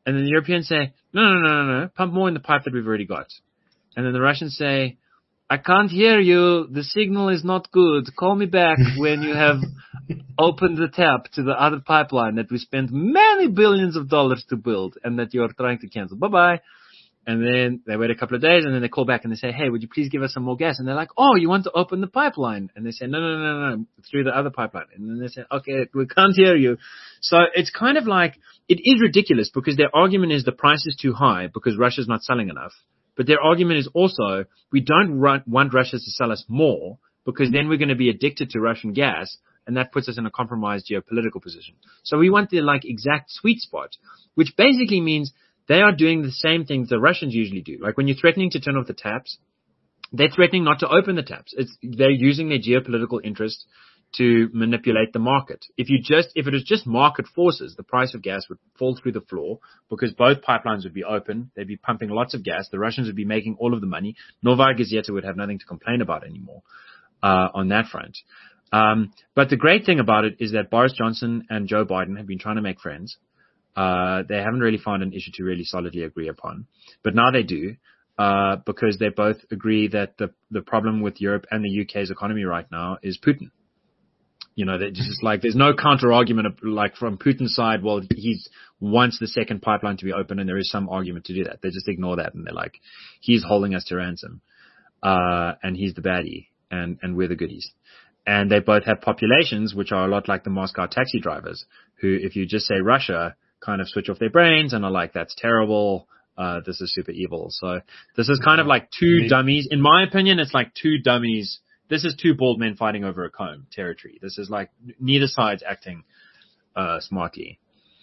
And then the Europeans say, no, no, no, no, no, pump more in the pipe that we've already got. And then the Russians say, I can't hear you. The signal is not good. Call me back when you have opened the tap to the other pipeline that we spent many billions of dollars to build and that you're trying to cancel. Bye-bye. And then they wait a couple of days and then they call back and they say, hey, would you please give us some more gas? And they're like, oh, you want to open the pipeline? And they say, no, no, no, no, through the other pipeline. And then they say, okay, we can't hear you. So it's kind of like, it is ridiculous because their argument is the price is too high because Russia's not selling enough. But their argument is also, we don't run, want Russia to sell us more because then we're going to be addicted to Russian gas and that puts us in a compromised geopolitical position. So we want the like exact sweet spot, which basically means they are doing the same things the Russians usually do. Like when you're threatening to turn off the taps, they're threatening not to open the taps. It's, they're using their geopolitical interest to manipulate the market. If you just, if it was just market forces, the price of gas would fall through the floor because both pipelines would be open. They'd be pumping lots of gas. The Russians would be making all of the money. Novaya Gazeta would have nothing to complain about anymore, uh, on that front. Um, but the great thing about it is that Boris Johnson and Joe Biden have been trying to make friends. Uh, they haven't really found an issue to really solidly agree upon, but now they do, uh, because they both agree that the, the problem with Europe and the U K's economy right now is Putin. You know, they just like, there's no counter argument of, like from Putin's side. Well, he wants the second pipeline to be open and there is some argument to do that. They just ignore that and they're like, he's holding us to ransom. Uh, and he's the baddie and, and we're the goodies. And they both have populations, which are a lot like the Moscow taxi drivers who, if you just say Russia, kind of switch off their brains and are like, that's terrible. Uh, this is super evil. So this is kind of like two dummies. In my opinion, it's like two dummies. This is two bald men fighting over a comb territory. This is like neither side's acting, uh, smartly.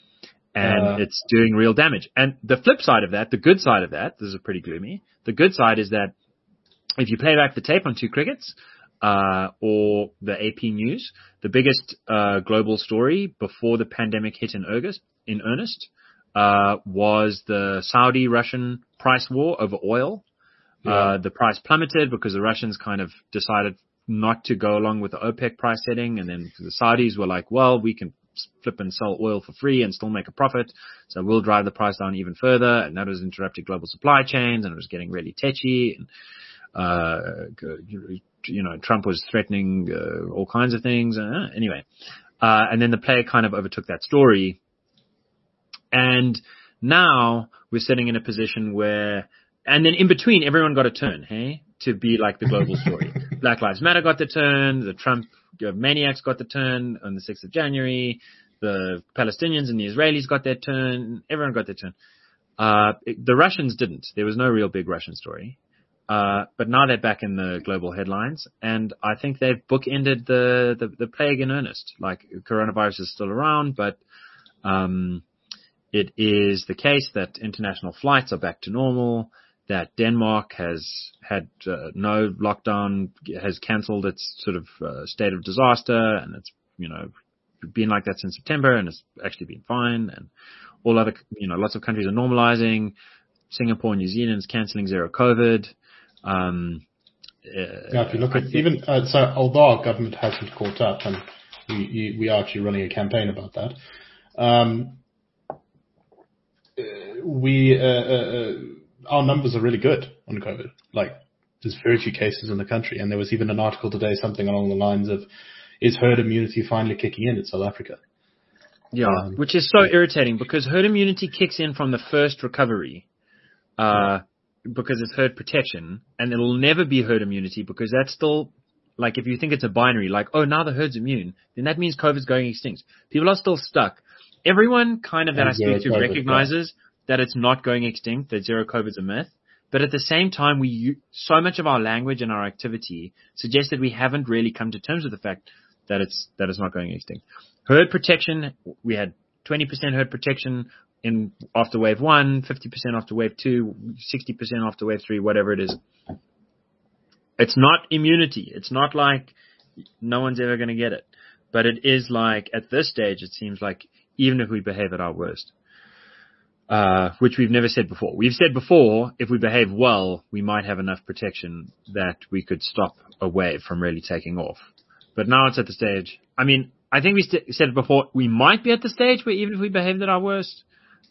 And uh, it's doing real damage. And the flip side of that, the good side of that, this is pretty gloomy. The good side is that if you play back the tape on Two Crickets, uh, or the A P News, the biggest, uh, global story before the pandemic hit in August, in earnest, uh, was the Saudi-Russian price war over oil. Yeah. Uh, the price plummeted because the Russians kind of decided not to go along with the OPEC price setting. And then the Saudis were like, well, we can flip and sell oil for free and still make a profit. So we'll drive the price down even further. And that was interrupting global supply chains and it was getting really tetchy. And, uh, you know, Trump was threatening, uh, all kinds of things. Uh, anyway, uh, and then the player kind of overtook that story. And now we're sitting in a position where, and then in between, everyone got a turn, hey, to be like the global story. Black Lives Matter got the turn. The Trump maniacs got the turn on the sixth of January. The Palestinians and the Israelis got their turn. Everyone got their turn. Uh, it, the Russians didn't. There was no real big Russian story. Uh, but now they're back in the global headlines. And I think they've bookended the, the, the plague in earnest. Like coronavirus is still around, but, um, it is the case that international flights are back to normal, that Denmark has had uh, no lockdown, has cancelled its sort of uh, state of disaster, and it's, you know, been like that since September, and it's actually been fine, and all other, you know, lots of countries are normalizing. Singapore and New Zealand is cancelling zero COVID. Um, uh, yeah, if you look at even, uh, so although our government hasn't caught up, and we, we are actually running a campaign about that, um, we, uh, uh, our numbers are really good on COVID. Like, there's very few cases in the country. And there was even an article today, something along the lines of, is herd immunity finally kicking in in South Africa? Yeah, um, which is so irritating because herd immunity kicks in from the first recovery, uh, because it's herd protection, and it'll never be herd immunity because that's still, like, if you think it's a binary, like, oh, now the herd's immune, then that means COVID's going extinct. People are still stuck. Everyone kind of that I speak to recognizes that it's not going extinct, that zero COVID's a myth. But at the same time, we so much of our language and our activity suggests that we haven't really come to terms with the fact that it's that it's not going extinct. Herd protection, we had twenty percent herd protection in after wave one, fifty percent after wave two, sixty percent after wave three, whatever it is. It's not immunity. It's not like no one's ever going to get it. But it is like, at this stage, it seems like even if we behave at our worst, uh, which we've never said before. We've said before, if we behave well, we might have enough protection that we could stop a wave from really taking off. But now it's at the stage. I mean, I think we st- said it before, we might be at the stage where even if we behaved at our worst,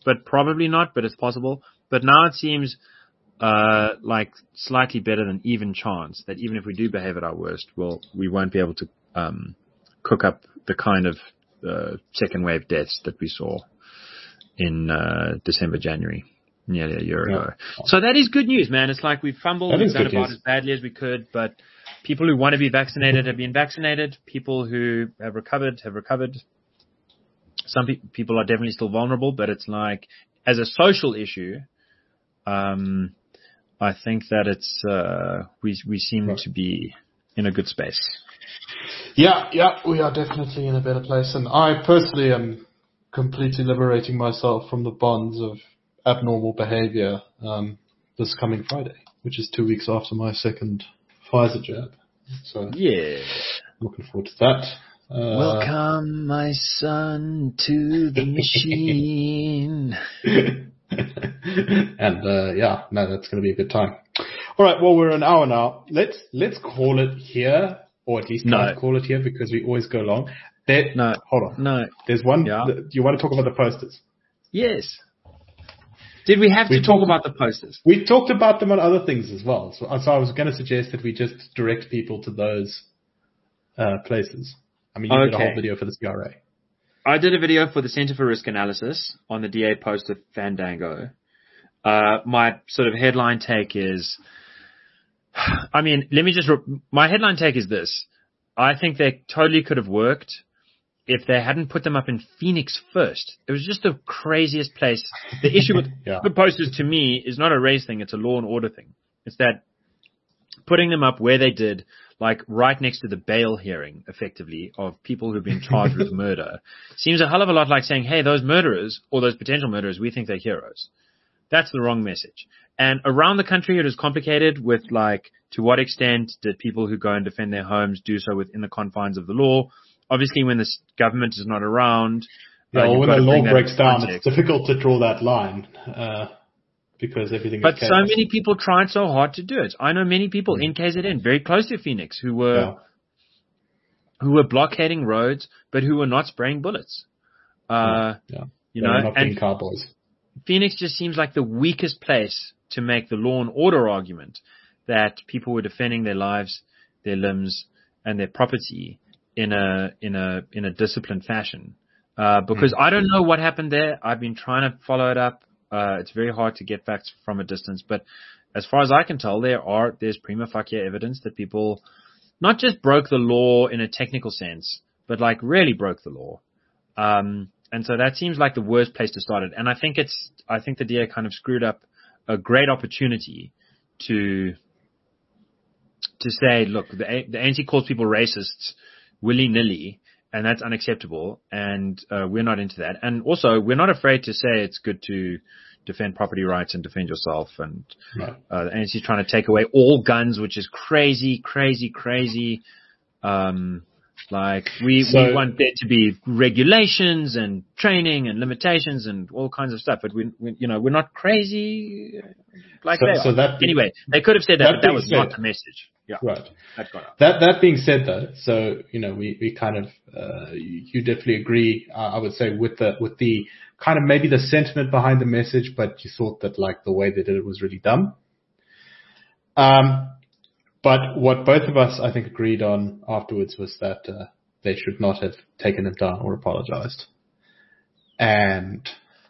but probably not, but it's possible. But now it seems uh, like slightly better than even chance that even if we do behave at our worst, we'll, we won't be able to um, cook up the kind of uh, second wave deaths that we saw in uh, December, January, nearly a year yeah. ago. So that is good news, man. It's like we've fumbled, we've done about news. as badly as we could, but people who want to be vaccinated have been vaccinated. People who have recovered have recovered. Some pe- people are definitely still vulnerable, but it's like, as a social issue, um, I think that it's, uh, we, we seem right. to be in a good space. Yeah, yeah, we are definitely in a better place. And I personally am completely liberating myself from the bonds of abnormal behavior, um, this coming Friday, which is two weeks after my second Pfizer jab. So, yeah, looking forward to that. Uh, Welcome, my son, to the machine. and uh, yeah, no, that's going to be a good time. All right, well, we're an hour now. Let's let's call it here, or at least try no. to call it here because we always go long. There, no, hold on. No, there's one. Yeah. Do you want to talk about the posters? Yes. Did we have we to talk talked, about the posters? We talked about them on other things as well. So, so I was going to suggest that we just direct people to those uh, places. I mean, you okay. did a whole video for the C R A. I did a video for the Center for Risk Analysis on the D A poster Fandango. Uh, my sort of headline take is, I mean, let me just, re- my headline take is this. I think they totally could have worked if they hadn't put them up in Phoenix first. It was just the craziest place. The issue with yeah. the posters to me is not a race thing, it's a law and order thing. It's that putting them up where they did, like right next to the bail hearing, effectively, of people who've been charged with murder, seems a hell of a lot like saying, hey, those murderers, or those potential murderers, we think they're heroes. That's the wrong message. And around the country, it is complicated with, like, to what extent did people who go and defend their homes do so within the confines of the law? Obviously, when the government is not around, yeah, uh, well, when the law breaks down, context. It's difficult to draw that line uh, because everything. But is so many people tried so hard to do it. I know many people mm. in K Z N, very close to Phoenix, who were yeah. who were blockading roads, but who were not spraying bullets. Uh, yeah, you they know, not being cowboys. Phoenix just seems like the weakest place to make the law and order argument that people were defending their lives, their limbs, and their property in a in a in a disciplined fashion. Uh, because mm. I don't know what happened there. I've been trying to follow it up. Uh, it's very hard to get facts from a distance, but as far as I can tell, there are there's prima facie evidence that people not just broke the law in a technical sense, but like really broke the law. Um, and so that seems like the worst place to start it. And I think it's I think the D A kind of screwed up a great opportunity to to say, look, the, the A N C calls people racists willy-nilly, and that's unacceptable, and uh, we're not into that. And also, we're not afraid to say it's good to defend property rights and defend yourself. And no. uh, the A N C is trying to take away all guns, which is crazy, crazy, crazy. Um, like, we, so, we want there to be regulations and training and limitations and all kinds of stuff, but we, we you know, we're not crazy like so, they are. So that be, anyway, they could have said that, that but that was said, not the message. Yeah. Right. That got out. That that being said, though, so you know, we, we kind of uh, you definitely agree. Uh, I would say with the with the kind of maybe the sentiment behind the message, but you thought that like the way they did it was really dumb. Um, but what both of us I think agreed on afterwards was that uh, they should not have taken it down or apologized. And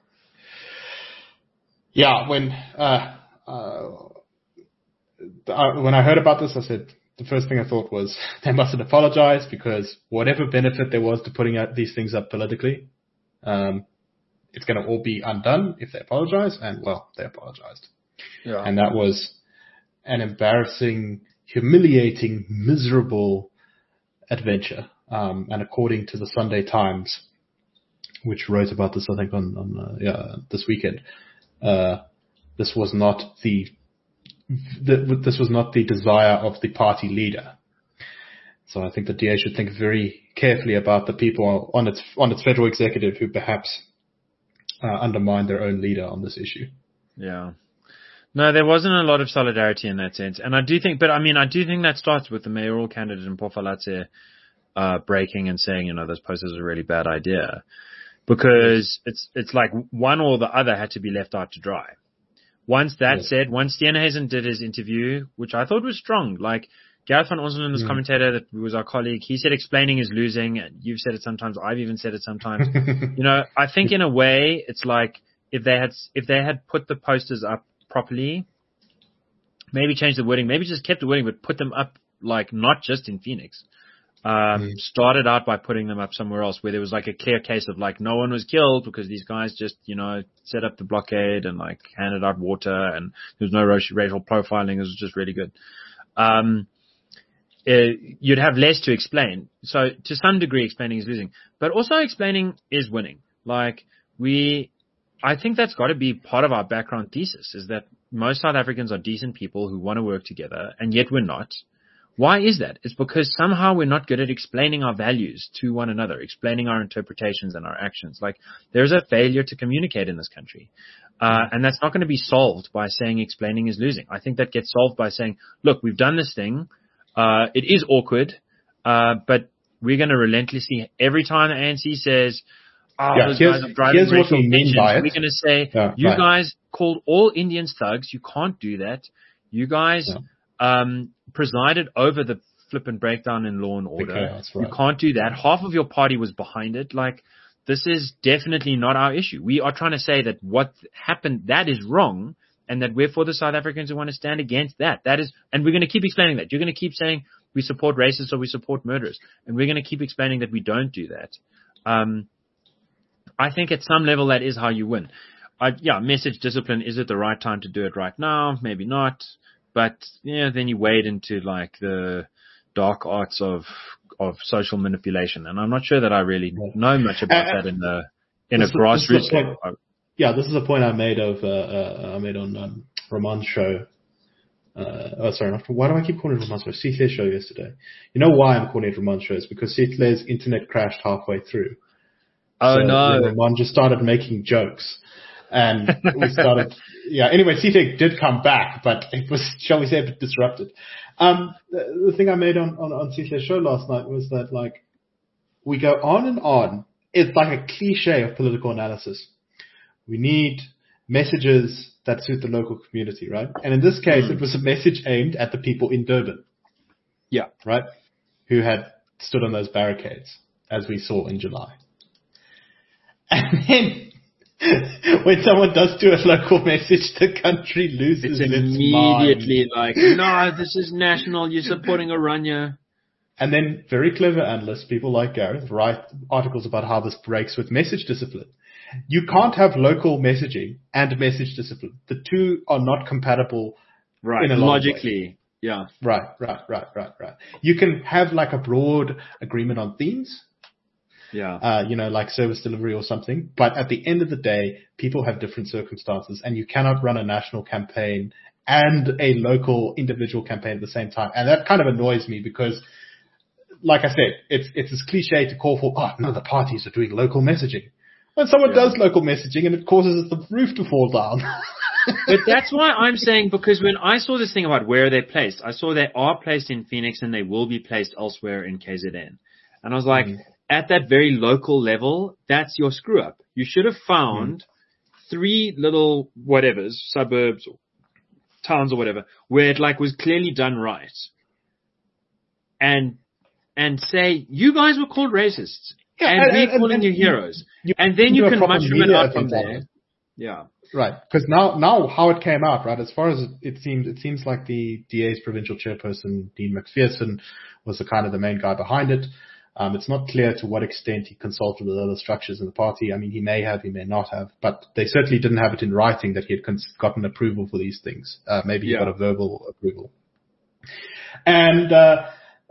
yeah, when uh, uh, when I heard about this, I said, the first thing I thought was they mustn't apologize because whatever benefit there was to putting out these things up politically, um, it's going to all be undone if they apologize. And well, they apologized. Yeah. And that was an embarrassing, humiliating, miserable adventure. Um, and according to the Sunday Times, which wrote about this, I think on, on uh, yeah, this weekend, uh, this was not the that this was not the desire of the party leader. So I think the D A should think very carefully about the people on its on its federal executive who perhaps uh, undermine their own leader on this issue. Yeah. No, there wasn't a lot of solidarity in that sense. And I do think, but I mean, I do think that starts with the mayoral candidate in Pofalatse uh, breaking and saying, you know, those posters are a really bad idea. because it's it's like one or the other had to be left out to dry. Once that yes. said, once Steenhuisen did his interview, which I thought was strong, like Gareth van Onselen, this mm. commentator that was our colleague, he said explaining is losing. And you've said it sometimes. I've even said it sometimes. You know, I think in a way it's like if they had if they had put the posters up properly, maybe change the wording, maybe just kept the wording, but put them up like not just in Phoenix. Um, mm. Started out by putting them up somewhere else where there was like a clear case of like no one was killed because these guys just, you know, set up the blockade and like handed out water and there was no racial profiling. It was just really good. Um, Uh, you'd have less to explain. So to some degree, explaining is losing, but also explaining is winning. Like we, I think that's got to be part of our background thesis is that most South Africans are decent people who want to work together and yet we're not. Why is that? It's because somehow we're not good at explaining our values to one another, explaining our interpretations and our actions. Like there's a failure to communicate in this country. Uh, and that's not going to be solved by saying explaining is losing. I think that gets solved by saying, look, we've done this thing. Uh, it is awkward, uh, but we're going to relentlessly, every time the A N C says, oh, yeah, those guys are driving racial tensions, we're going to say, yeah, you right. guys called all Indians thugs. You can't do that. You guys yeah. um, presided over the flip and breakdown in law and order. Chaos, right. You can't do that. Half of your party was behind it. Like, this is definitely not our issue. We are trying to say that what happened, that is wrong. And that we're for the South Africans who want to stand against that. That is, and we're going to keep explaining that. You're going to keep saying we support racists or we support murderers. And we're going to keep explaining that we don't do that. Um, I think at some level that is how you win. I, yeah, message discipline. Is it the right time to do it right now? Maybe not. But, yeah, then you wade into like the dark arts of, of social manipulation. And I'm not sure that I really know much about uh, that in the, in a grassroots level. Yeah, this is a point I made of uh, uh, I made on um, Ramon's show. Uh, oh, sorry, why do I keep calling it Ramon's show? Sietle's show yesterday. You know why I'm calling it Ramon's show? It's because Sietle's internet crashed halfway through. Oh so no! Ramon just started making jokes, and we started. Yeah. Anyway, Sietle did come back, but it was, shall we say, a bit disrupted. Um, the, the thing I made on on, on Sietle's show last night was that like we go on and on. It's like a cliche of political analysis. We need messages that suit the local community, right? And in this case, mm. it was a message aimed at the people in Durban. Yeah. Right? Who had stood on those barricades, as we saw in July. And then, when someone does do a local message, the country loses it's its immediately mind. like, no, this is national, you're supporting Oranje. And then very clever analysts, people like Gareth, write articles about how this breaks with message discipline. You can't have local messaging and message discipline. The two are not compatible. Right. In a logically. Way. Yeah. Right, right, right, right, right. You can have like a broad agreement on themes. Yeah. Uh, you know, like service delivery or something. But at the end of the day, people have different circumstances and you cannot run a national campaign and a local individual campaign at the same time. And that kind of annoys me because, like I said, it's, it's as cliche to call for, oh, no, the parties are doing local messaging. When someone yeah. does local messaging and it causes the roof to fall down. But that's why I'm saying, because when I saw this thing about where they're placed, I saw they are placed in Phoenix and they will be placed elsewhere in K Z N. And I was like, mm. at that very local level, that's your screw up. You should have found mm. three little whatevers, suburbs or towns or whatever, where it like was clearly done right. And, and say, you guys were called racists. Yeah, and, and we're calling and, and, you heroes. You, and then you, you can mushroom it out from there. Yeah. Right. Because now, now how it came out, right, as far as it, it seems, it seems like the D A's provincial chairperson, Dean McPherson, was the kind of the main guy behind it. Um, it's not clear to what extent he consulted with other structures in the party. I mean, he may have, he may not have, but they certainly didn't have it in writing that he had cons- gotten approval for these things. Uh, maybe he yeah. got a verbal approval. And, uh,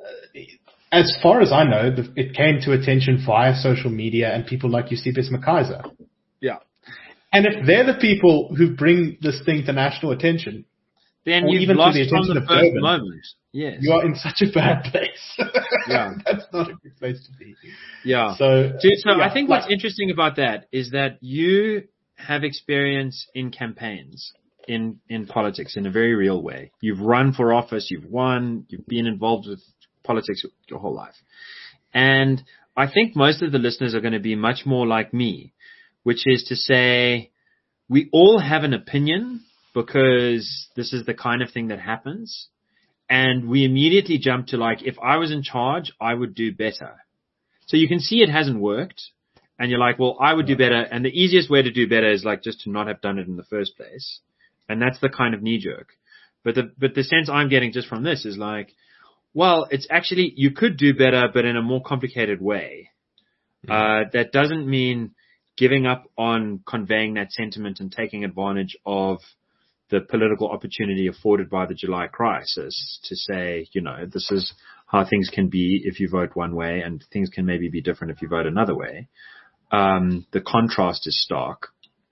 as far as I know, it came to attention via social media and people like Eusebius McKaiser. Yeah. And if they're the people who bring this thing to national attention, then you've even lost to the from attention the of first Durban, moment. Yes. You are in such a bad place. Yeah. That's not a good place to be. Yeah. So, Dude, so yeah, I think like, what's interesting about that is that you have experience in campaigns, in, in politics in a very real way. You've run for office, you've won, you've been involved with politics your whole life. And I think most of the listeners are going to be much more like me, which is to say we all have an opinion because this is the kind of thing that happens. And we immediately jump to like, if I was in charge, I would do better. So you can see it hasn't worked. And you're like, well, I would do better. And the easiest way to do better is like just to not have done it in the first place. And that's the kind of knee jerk. But the, but the sense I'm getting just from this is like, well, it's actually, you could do better, but in a more complicated way. Mm-hmm. Uh, that doesn't mean giving up on conveying that sentiment and taking advantage of the political opportunity afforded by the July crisis to say, you know, this is how things can be if you vote one way and things can maybe be different if you vote another way. Um, the contrast is stark,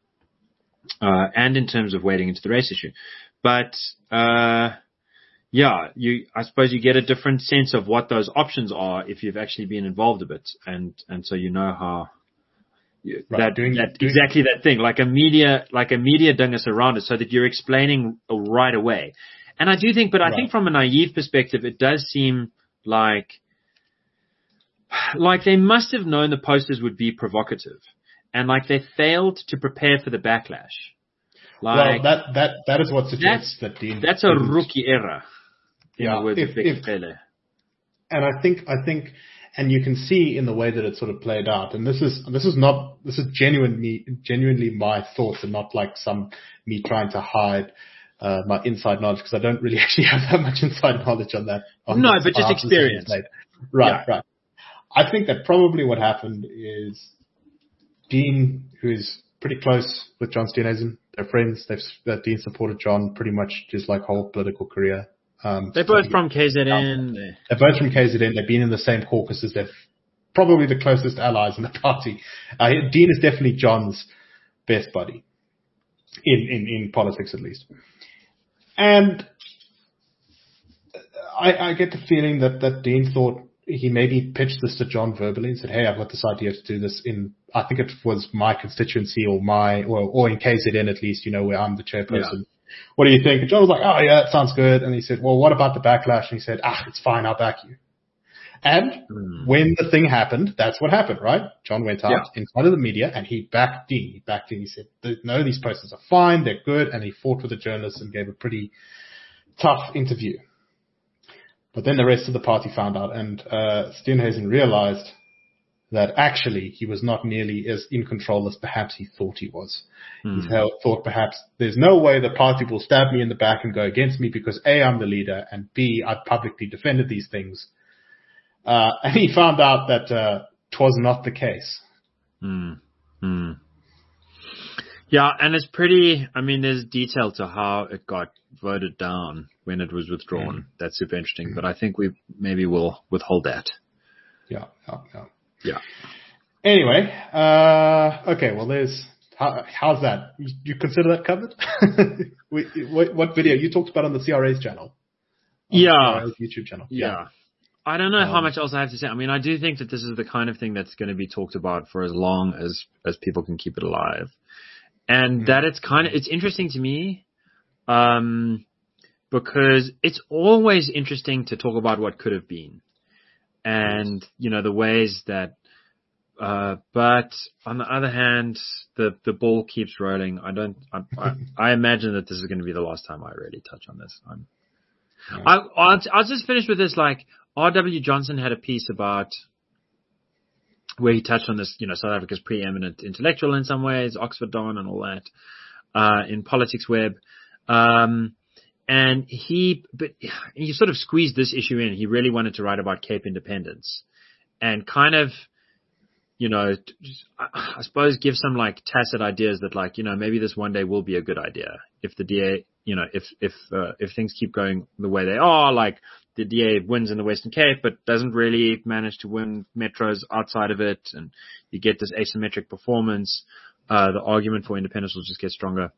uh, and in terms of wading into the race issue. But, uh, yeah, you, I suppose you get a different sense of what those options are if you've actually been involved a bit. And, and so you know how, you, right, that, doing, that doing, exactly that thing, like a media, like a media dingus around it so that you're explaining right away. And I do think, but I right. think from a naive perspective, it does seem like, like they must have known the posters would be provocative and like they failed to prepare for the backlash. Like, well, that, that, that is what suggests that Dean. That's a rookie error. Yeah. If, if, and I think, I think, and you can see in the way that it sort of played out, and this is, this is not, this is genuinely, genuinely my thoughts and not like some, me trying to hide, uh, my inside knowledge because I don't really actually have that much inside knowledge on that. On no, but just experience. Right, yeah. right. I think that probably what happened is Dean, who is pretty close with John Steenhuisen, they're friends. They've that Dean supported John pretty much his like whole political career. Um, they're both from K Z N. They're both from K Z N. They've been in the same caucuses. They're probably the closest allies in the party. Uh, Dean is definitely John's best buddy in, in, in politics, at least. And I, I get the feeling that, that Dean thought he maybe pitched this to John verbally and said, hey, I've got this idea to do this in, I think it was my constituency or my, or, or in K Z N at least, you know, where I'm the chairperson. Yeah. What do you think? And John was like, oh yeah, that sounds good. And he said, well, what about the backlash? And he said, ah, it's fine. I'll back you. And mm. when the thing happened, that's what happened, right? John went out yeah. in front of the media and he backed Dean. He backed Dean. He said, no, these posters are fine. They're good. And he fought with the journalists and gave a pretty tough interview. But then the rest of the party found out, and uh, Steenhuisen realized that actually he was not nearly as in control as perhaps he thought he was. Mm. He thought perhaps there's no way the party will stab me in the back and go against me because A, I'm the leader, and B, I've publicly defended these things. Uh, and he found out that uh, 'twas not the case. Mm. Mm. Yeah, and it's pretty, I mean, there's detail to how it got voted down when it was withdrawn. Mm. That's super interesting, mm. but I think we maybe will withhold that. Yeah, yeah, yeah. Yeah. Anyway, uh, okay, well, there's, how, how's that? You, you consider that covered? what, what video? You talked about on the C R A's channel. Yeah. The YouTube channel. Yeah. yeah. I don't know um, how much else I have to say. I mean, I do think that this is the kind of thing that's going to be talked about for as long as, as people can keep it alive. And mm. that it's kind of, it's interesting to me, um, because it's always interesting to talk about what could have been. And, you know, the ways that, uh, but on the other hand, the, the ball keeps rolling. I don't, I, I, I imagine that this is going to be the last time I really touch on this. I'm, yeah. I, I'll, I'll just finish with this, like, R W Johnson had a piece about where he touched on this, you know, South Africa's preeminent intellectual in some ways, Oxford Don and all that, uh, in Politics Web. Um, And he, but he sort of squeezed this issue in. He really wanted to write about Cape independence and kind of, you know, I suppose give some like tacit ideas that like, you know, maybe this one day will be a good idea if the D A, you know, if, if, uh, if things keep going the way they are, like the D A wins in the Western Cape, but doesn't really manage to win metros outside of it. And you get this asymmetric performance. Uh, the argument for independence will just get stronger.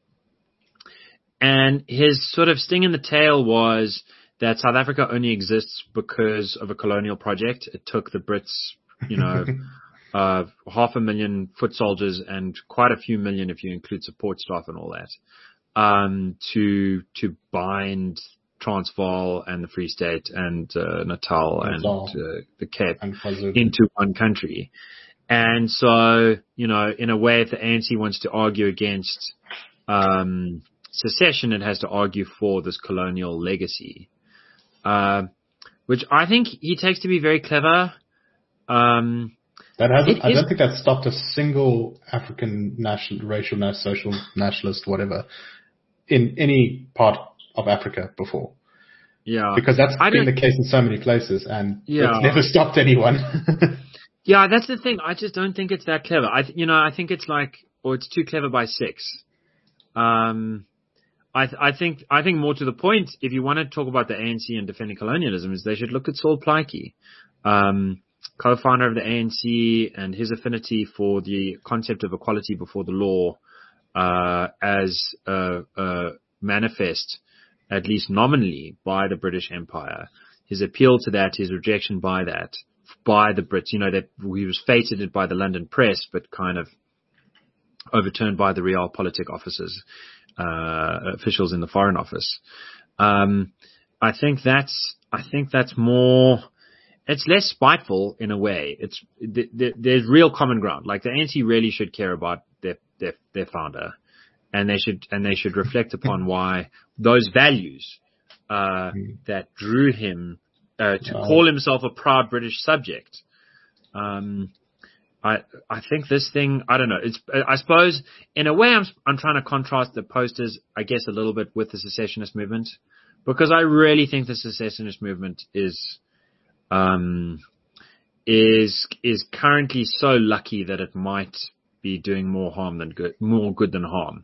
And his sort of sting in the tail was that South Africa only exists because of a colonial project. It took the Brits, you know, uh, half a million foot soldiers and quite a few million if you include support staff and all that, um, to, to bind Transvaal and the Free State and uh, Natal, Natal and uh, the Cape and into one country. And so, you know, in a way, if the A N C wants to argue against um, secession, it has to argue for this colonial legacy, uh, which I think he takes to be very clever. Um, that hasn't, I is, don't think that stopped a single African national, racial, social, nationalist, whatever, in any part of Africa before. Yeah. Because that's I been the case in so many places, and yeah. it's never stopped anyone. Yeah, that's the thing. I just don't think it's that clever. I, th- you know, I think it's like, or it's too clever by six. Um, I, th- I think, I think more to the point, if you want to talk about the A N C and defending colonialism, is they should look at Saul Plaatje, um, co-founder of the A N C, and his affinity for the concept of equality before the law, uh, as a, a manifest, at least nominally, by the British Empire. His appeal to that, his rejection by that, by the Brits, you know, that he was fated by the London press, but kind of overturned by the realpolitik officers, uh, officials in the Foreign Office. Um, I think that's, I think that's more, it's less spiteful in a way. It's, th- th- there's real common ground. Like the A N C really should care about their, their, their founder, and they should, and they should reflect upon why those values, uh, that drew him Uh, to wow. call himself a proud British subject. Um, I, I think this thing, I don't know, it's, I suppose in a way I'm, I'm trying to contrast the posters, I guess, a little bit with the secessionist movement, because I really think the secessionist movement is, um, is, is currently so lucky that it might be doing more harm than good, more good than harm,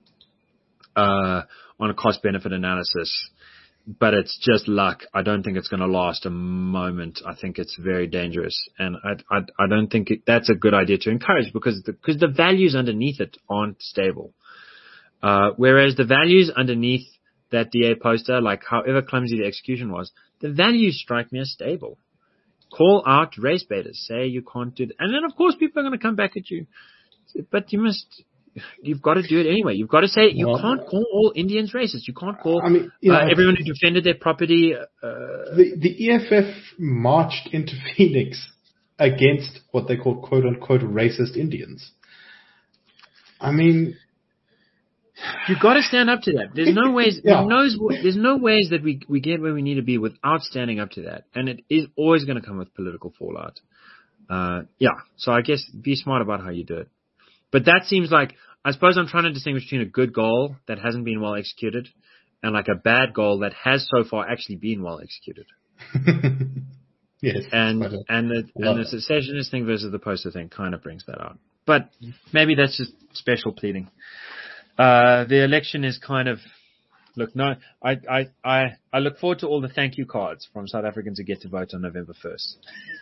uh, on a cost benefit analysis. But it's just luck. I don't think it's going to last a moment. I think it's very dangerous, and I I, I don't think it, that's a good idea to encourage, because the, because the values underneath it aren't stable. Uh, whereas the values underneath that D A poster, like however clumsy the execution was, the values strike me as stable. Call out race baiters, say you can't do that, and then of course people are going to come back at you. But you must. You've got to do it anyway. You've got to say you well, can't call all Indians racist. You can't call I mean, you know, uh, everyone who defended their property. Uh, the, the E F F marched into Phoenix against what they call "quote unquote" racist Indians. I mean, you've got to stand up to that. There's no ways. yeah. knows, there's no ways that we we get where we need to be without standing up to that, and it is always going to come with political fallout. Uh, yeah. So I guess be smart about how you do it. But that seems like, I suppose I'm trying to distinguish between a good goal that hasn't been well executed and like a bad goal that has so far actually been well executed. Yes. And, and the, and the secessionist thing versus the poster thing kind of brings that out. But maybe that's just special pleading. Uh, the election is kind of, look, no, I, I, I, I look forward to all the thank you cards from South Africans who get to vote on November first.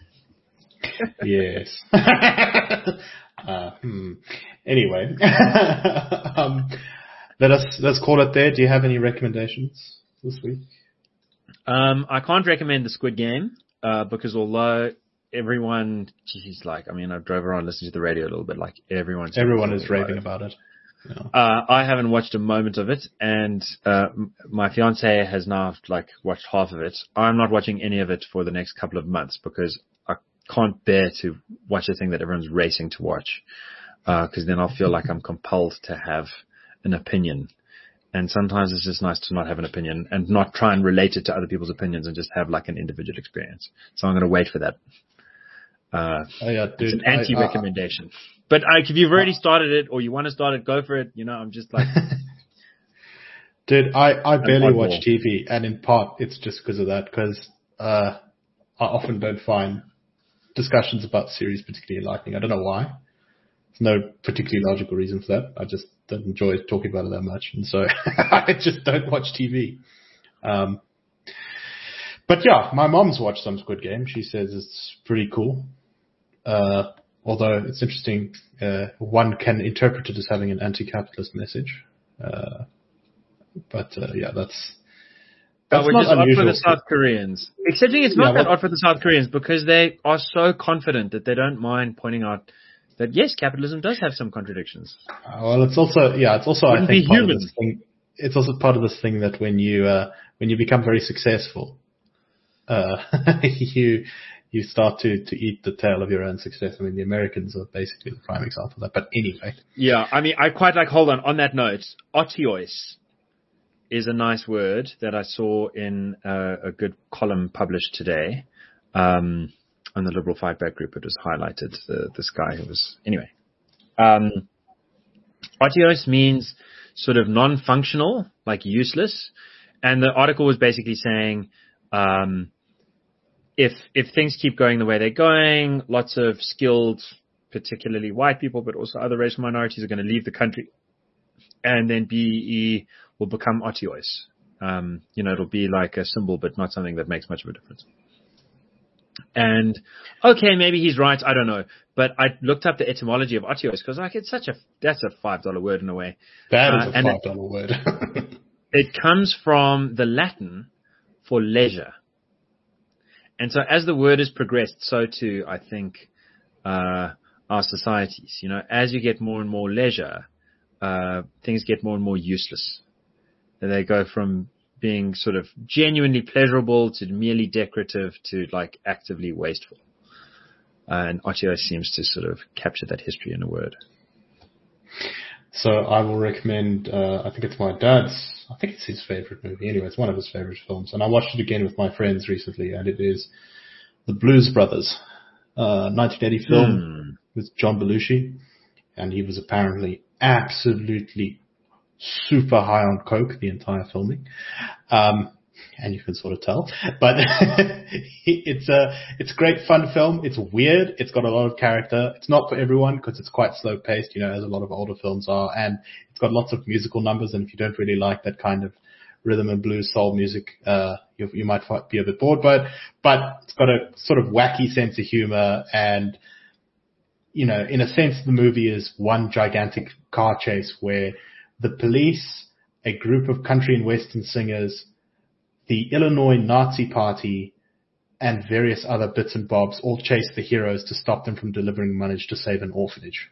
Yes. uh, hmm. Anyway, um, let us let's call it there. Do you have any recommendations this week? Um, I can't recommend the Squid Game uh, because although everyone, geez, like I mean, I drove around listening to the radio a little bit. Like everyone's everyone is raving about it. Yeah. Uh, I haven't watched a moment of it, and uh, my fiance has now like watched half of it. I'm not watching any of it for the next couple of months because I can't bear to watch a thing that everyone's racing to watch, because uh, then I'll feel like I'm compelled to have an opinion. And sometimes it's just nice to not have an opinion and not try and relate it to other people's opinions and just have like an individual experience. So I'm going to wait for that. Uh, oh, yeah, dude, it's an anti-recommendation. I, I, but like, if you've already started it or you want to start it, go for it. You know, I'm just like... Dude, I, I barely watch T V, and in part it's just because of that, because uh, I often don't find discussions about series particularly enlightening. I don't know why. There's no particularly logical reason for that. I just don't enjoy talking about it that much, and so I just don't watch T V. Um, but yeah, my mom's watched some Squid Game. She says it's pretty cool. Uh, although it's interesting, uh, one can interpret it as having an anti-capitalist message. Uh, but uh, yeah, that's That's which is odd for the South Koreans. Excepting it's not yeah, that well, odd for the South Koreans because they are so confident that they don't mind pointing out that yes, capitalism does have some contradictions. Uh, well, it's also yeah, it's also Wouldn't I think part of this thing. It's also part of this thing that when you uh, when you become very successful, uh, you you start to, to eat the tail of your own success. I mean, the Americans are basically the prime example of that. But anyway. Yeah, I mean, I quite like, hold on, on that note, otiois is a nice word that I saw in uh, a good column published today um, on the Liberal Fight Back group. It was highlighted, uh, this guy who was, anyway. Um, otiois means sort of non-functional, like useless. And the article was basically saying, um, if if things keep going the way they're going, lots of skilled, particularly white people, but also other racial minorities are going to leave the country. And then B E E will become otiois. Um, you know, it'll be like a symbol, but not something that makes much of a difference. And, okay, maybe he's right. I don't know. But I looked up the etymology of otiois because, like, it's such a, that's a five dollar word in a way. That is uh, a five dollar word. It comes from the Latin for leisure. And so as the word has progressed, so too, I think, uh, our societies, you know, as you get more and more leisure, uh, things get more and more useless. And they go from being sort of genuinely pleasurable to merely decorative to like actively wasteful. Uh, and otiois seems to sort of capture that history in a word. So I will recommend, uh, I think it's my dad's, I think it's his favorite movie. Anyway, it's one of his favorite films. And I watched it again with my friends recently, and it is The Blues Brothers, uh, nineteen eighty film Hmm. with John Belushi. And he was apparently absolutely super high on coke the entire filming. Um, and you can sort of tell, but it's a, it's a great fun film. It's weird. It's got a lot of character. It's not for everyone because it's quite slow paced, you know, as a lot of older films are. And it's got lots of musical numbers. And if you don't really like that kind of rhythm and blues soul music, uh, you, you might be a bit bored, but, but it's got a sort of wacky sense of humor. And, you know, in a sense, the movie is one gigantic car chase where the police, a group of country and western singers, the Illinois Nazi Party, and various other bits and bobs all chase the heroes to stop them from delivering money to save an orphanage.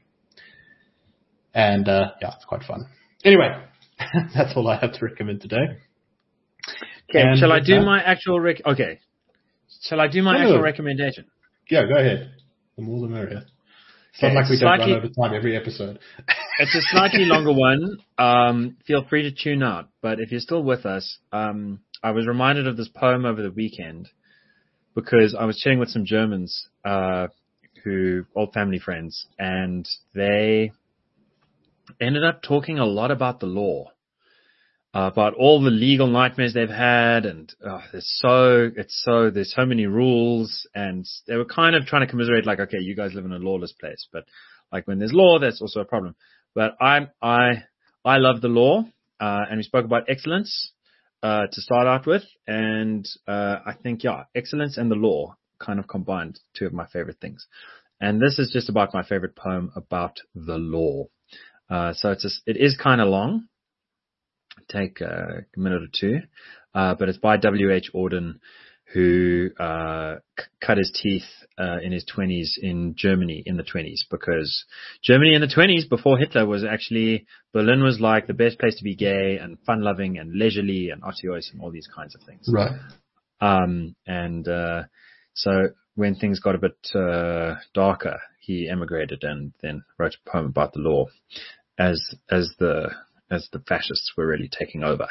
And, uh, yeah, it's quite fun. Anyway, that's all I have to recommend today. Okay, And shall I do that, my actual rec- okay. Shall I do my no, actual no. recommendation? Yeah, go ahead. The more the merrier. It's Okay, not like we slightly, don't run over time every episode. It's a slightly longer one. Um, feel free to tune out. But if you're still with us, um, I was reminded of this poem over the weekend because I was chatting with some Germans, uh, who, old family friends, and they ended up talking a lot about the law, uh, about all the legal nightmares they've had. And, uh, there's so, it's so, there's so many rules, and they were kind of trying to commiserate like, okay, you guys live in a lawless place, but like when there's law, that's also a problem. But I, I, I love the law, uh, and we spoke about excellence, uh, to start out with. And, uh, I think, yeah, excellence and the law kind of combined, two of my favorite things. And this is just about my favorite poem about the law. Uh, so it's, a, it is kind of long. Take a minute or two. Uh, but it's by W H Auden, who, uh, c- cut his teeth, uh, in his twenties in Germany in the twenties, because Germany in the twenties before Hitler was actually, Berlin was like the best place to be gay and fun loving and leisurely and otiois and all these kinds of things. Right. Um, and, uh, so when things got a bit, uh, darker, he emigrated and then wrote a poem about the law as, as the, as the fascists were really taking over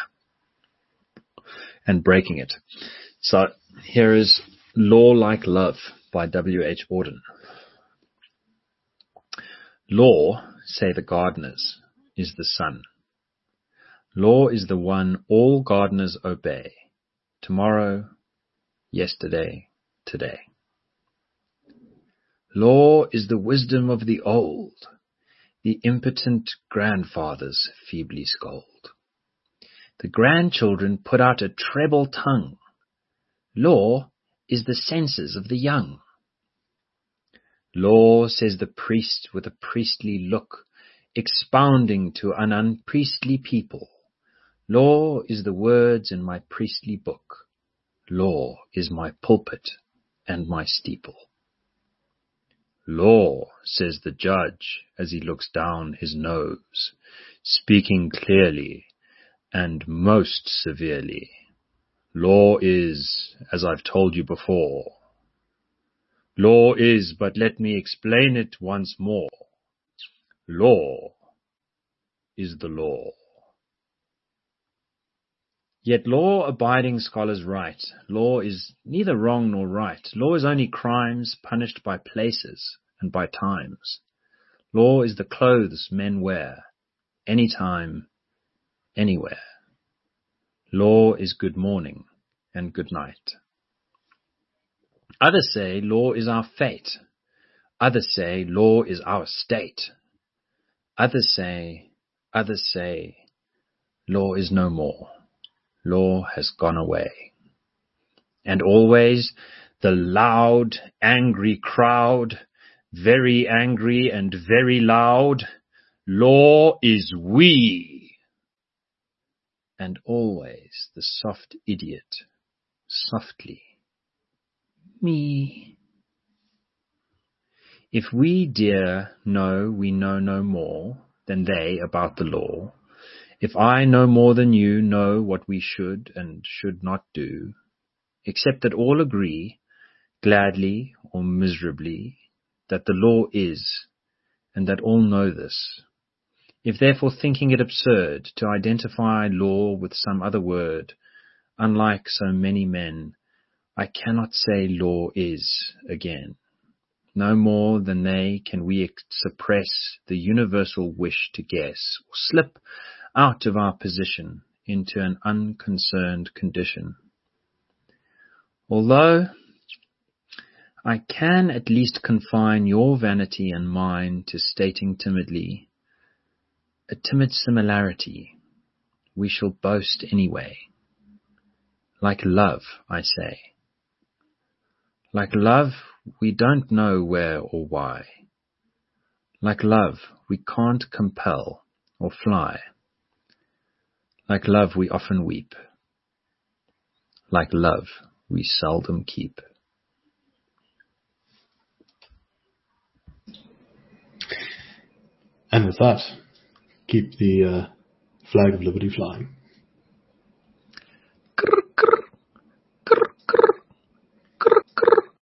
and breaking it. So here is Law Like Love by W H Auden. Law, say the gardeners, is the sun. Law is the one all gardeners obey. Tomorrow, yesterday, today. Law is the wisdom of the old. The impotent grandfathers feebly scold. The grandchildren put out a treble tongue. Law is the senses of the young. Law, says the priest with a priestly look, expounding to an unpriestly people. Law is the words in my priestly book. Law is my pulpit and my steeple. Law, says the judge as he looks down his nose, speaking clearly and most severely. Law is, as I've told you before. Law is, but let me explain it once more. Law is the law. Yet law-abiding scholars write, law is neither wrong nor right. Law is only crimes punished by places and by times. Law is the clothes men wear, anytime, anywhere. Law is good morning and good night. Others say law is our fate. Others say law is our state. Others say, others say, law is no more. Law has gone away. And always the loud, angry crowd, very angry and very loud, law is we. And always the soft idiot, softly, me. If we, dear, know we know no more than they about the law, if I no more than you know what we should and should not do, except that all agree, gladly or miserably, that the law is, and that all know this, if therefore thinking it absurd to identify law with some other word, unlike so many men, I cannot say law is again. No more than they can we suppress the universal wish to guess, or slip out of our position into an unconcerned condition. Although I can at least confine your vanity and mine to stating timidly a timid similarity, we shall boast anyway. Like love, I say. Like love, we don't know where or why. Like love, we can't compel or fly. Like love, we often weep. Like love, we seldom keep. And with that, keep the uh, flag of liberty flying.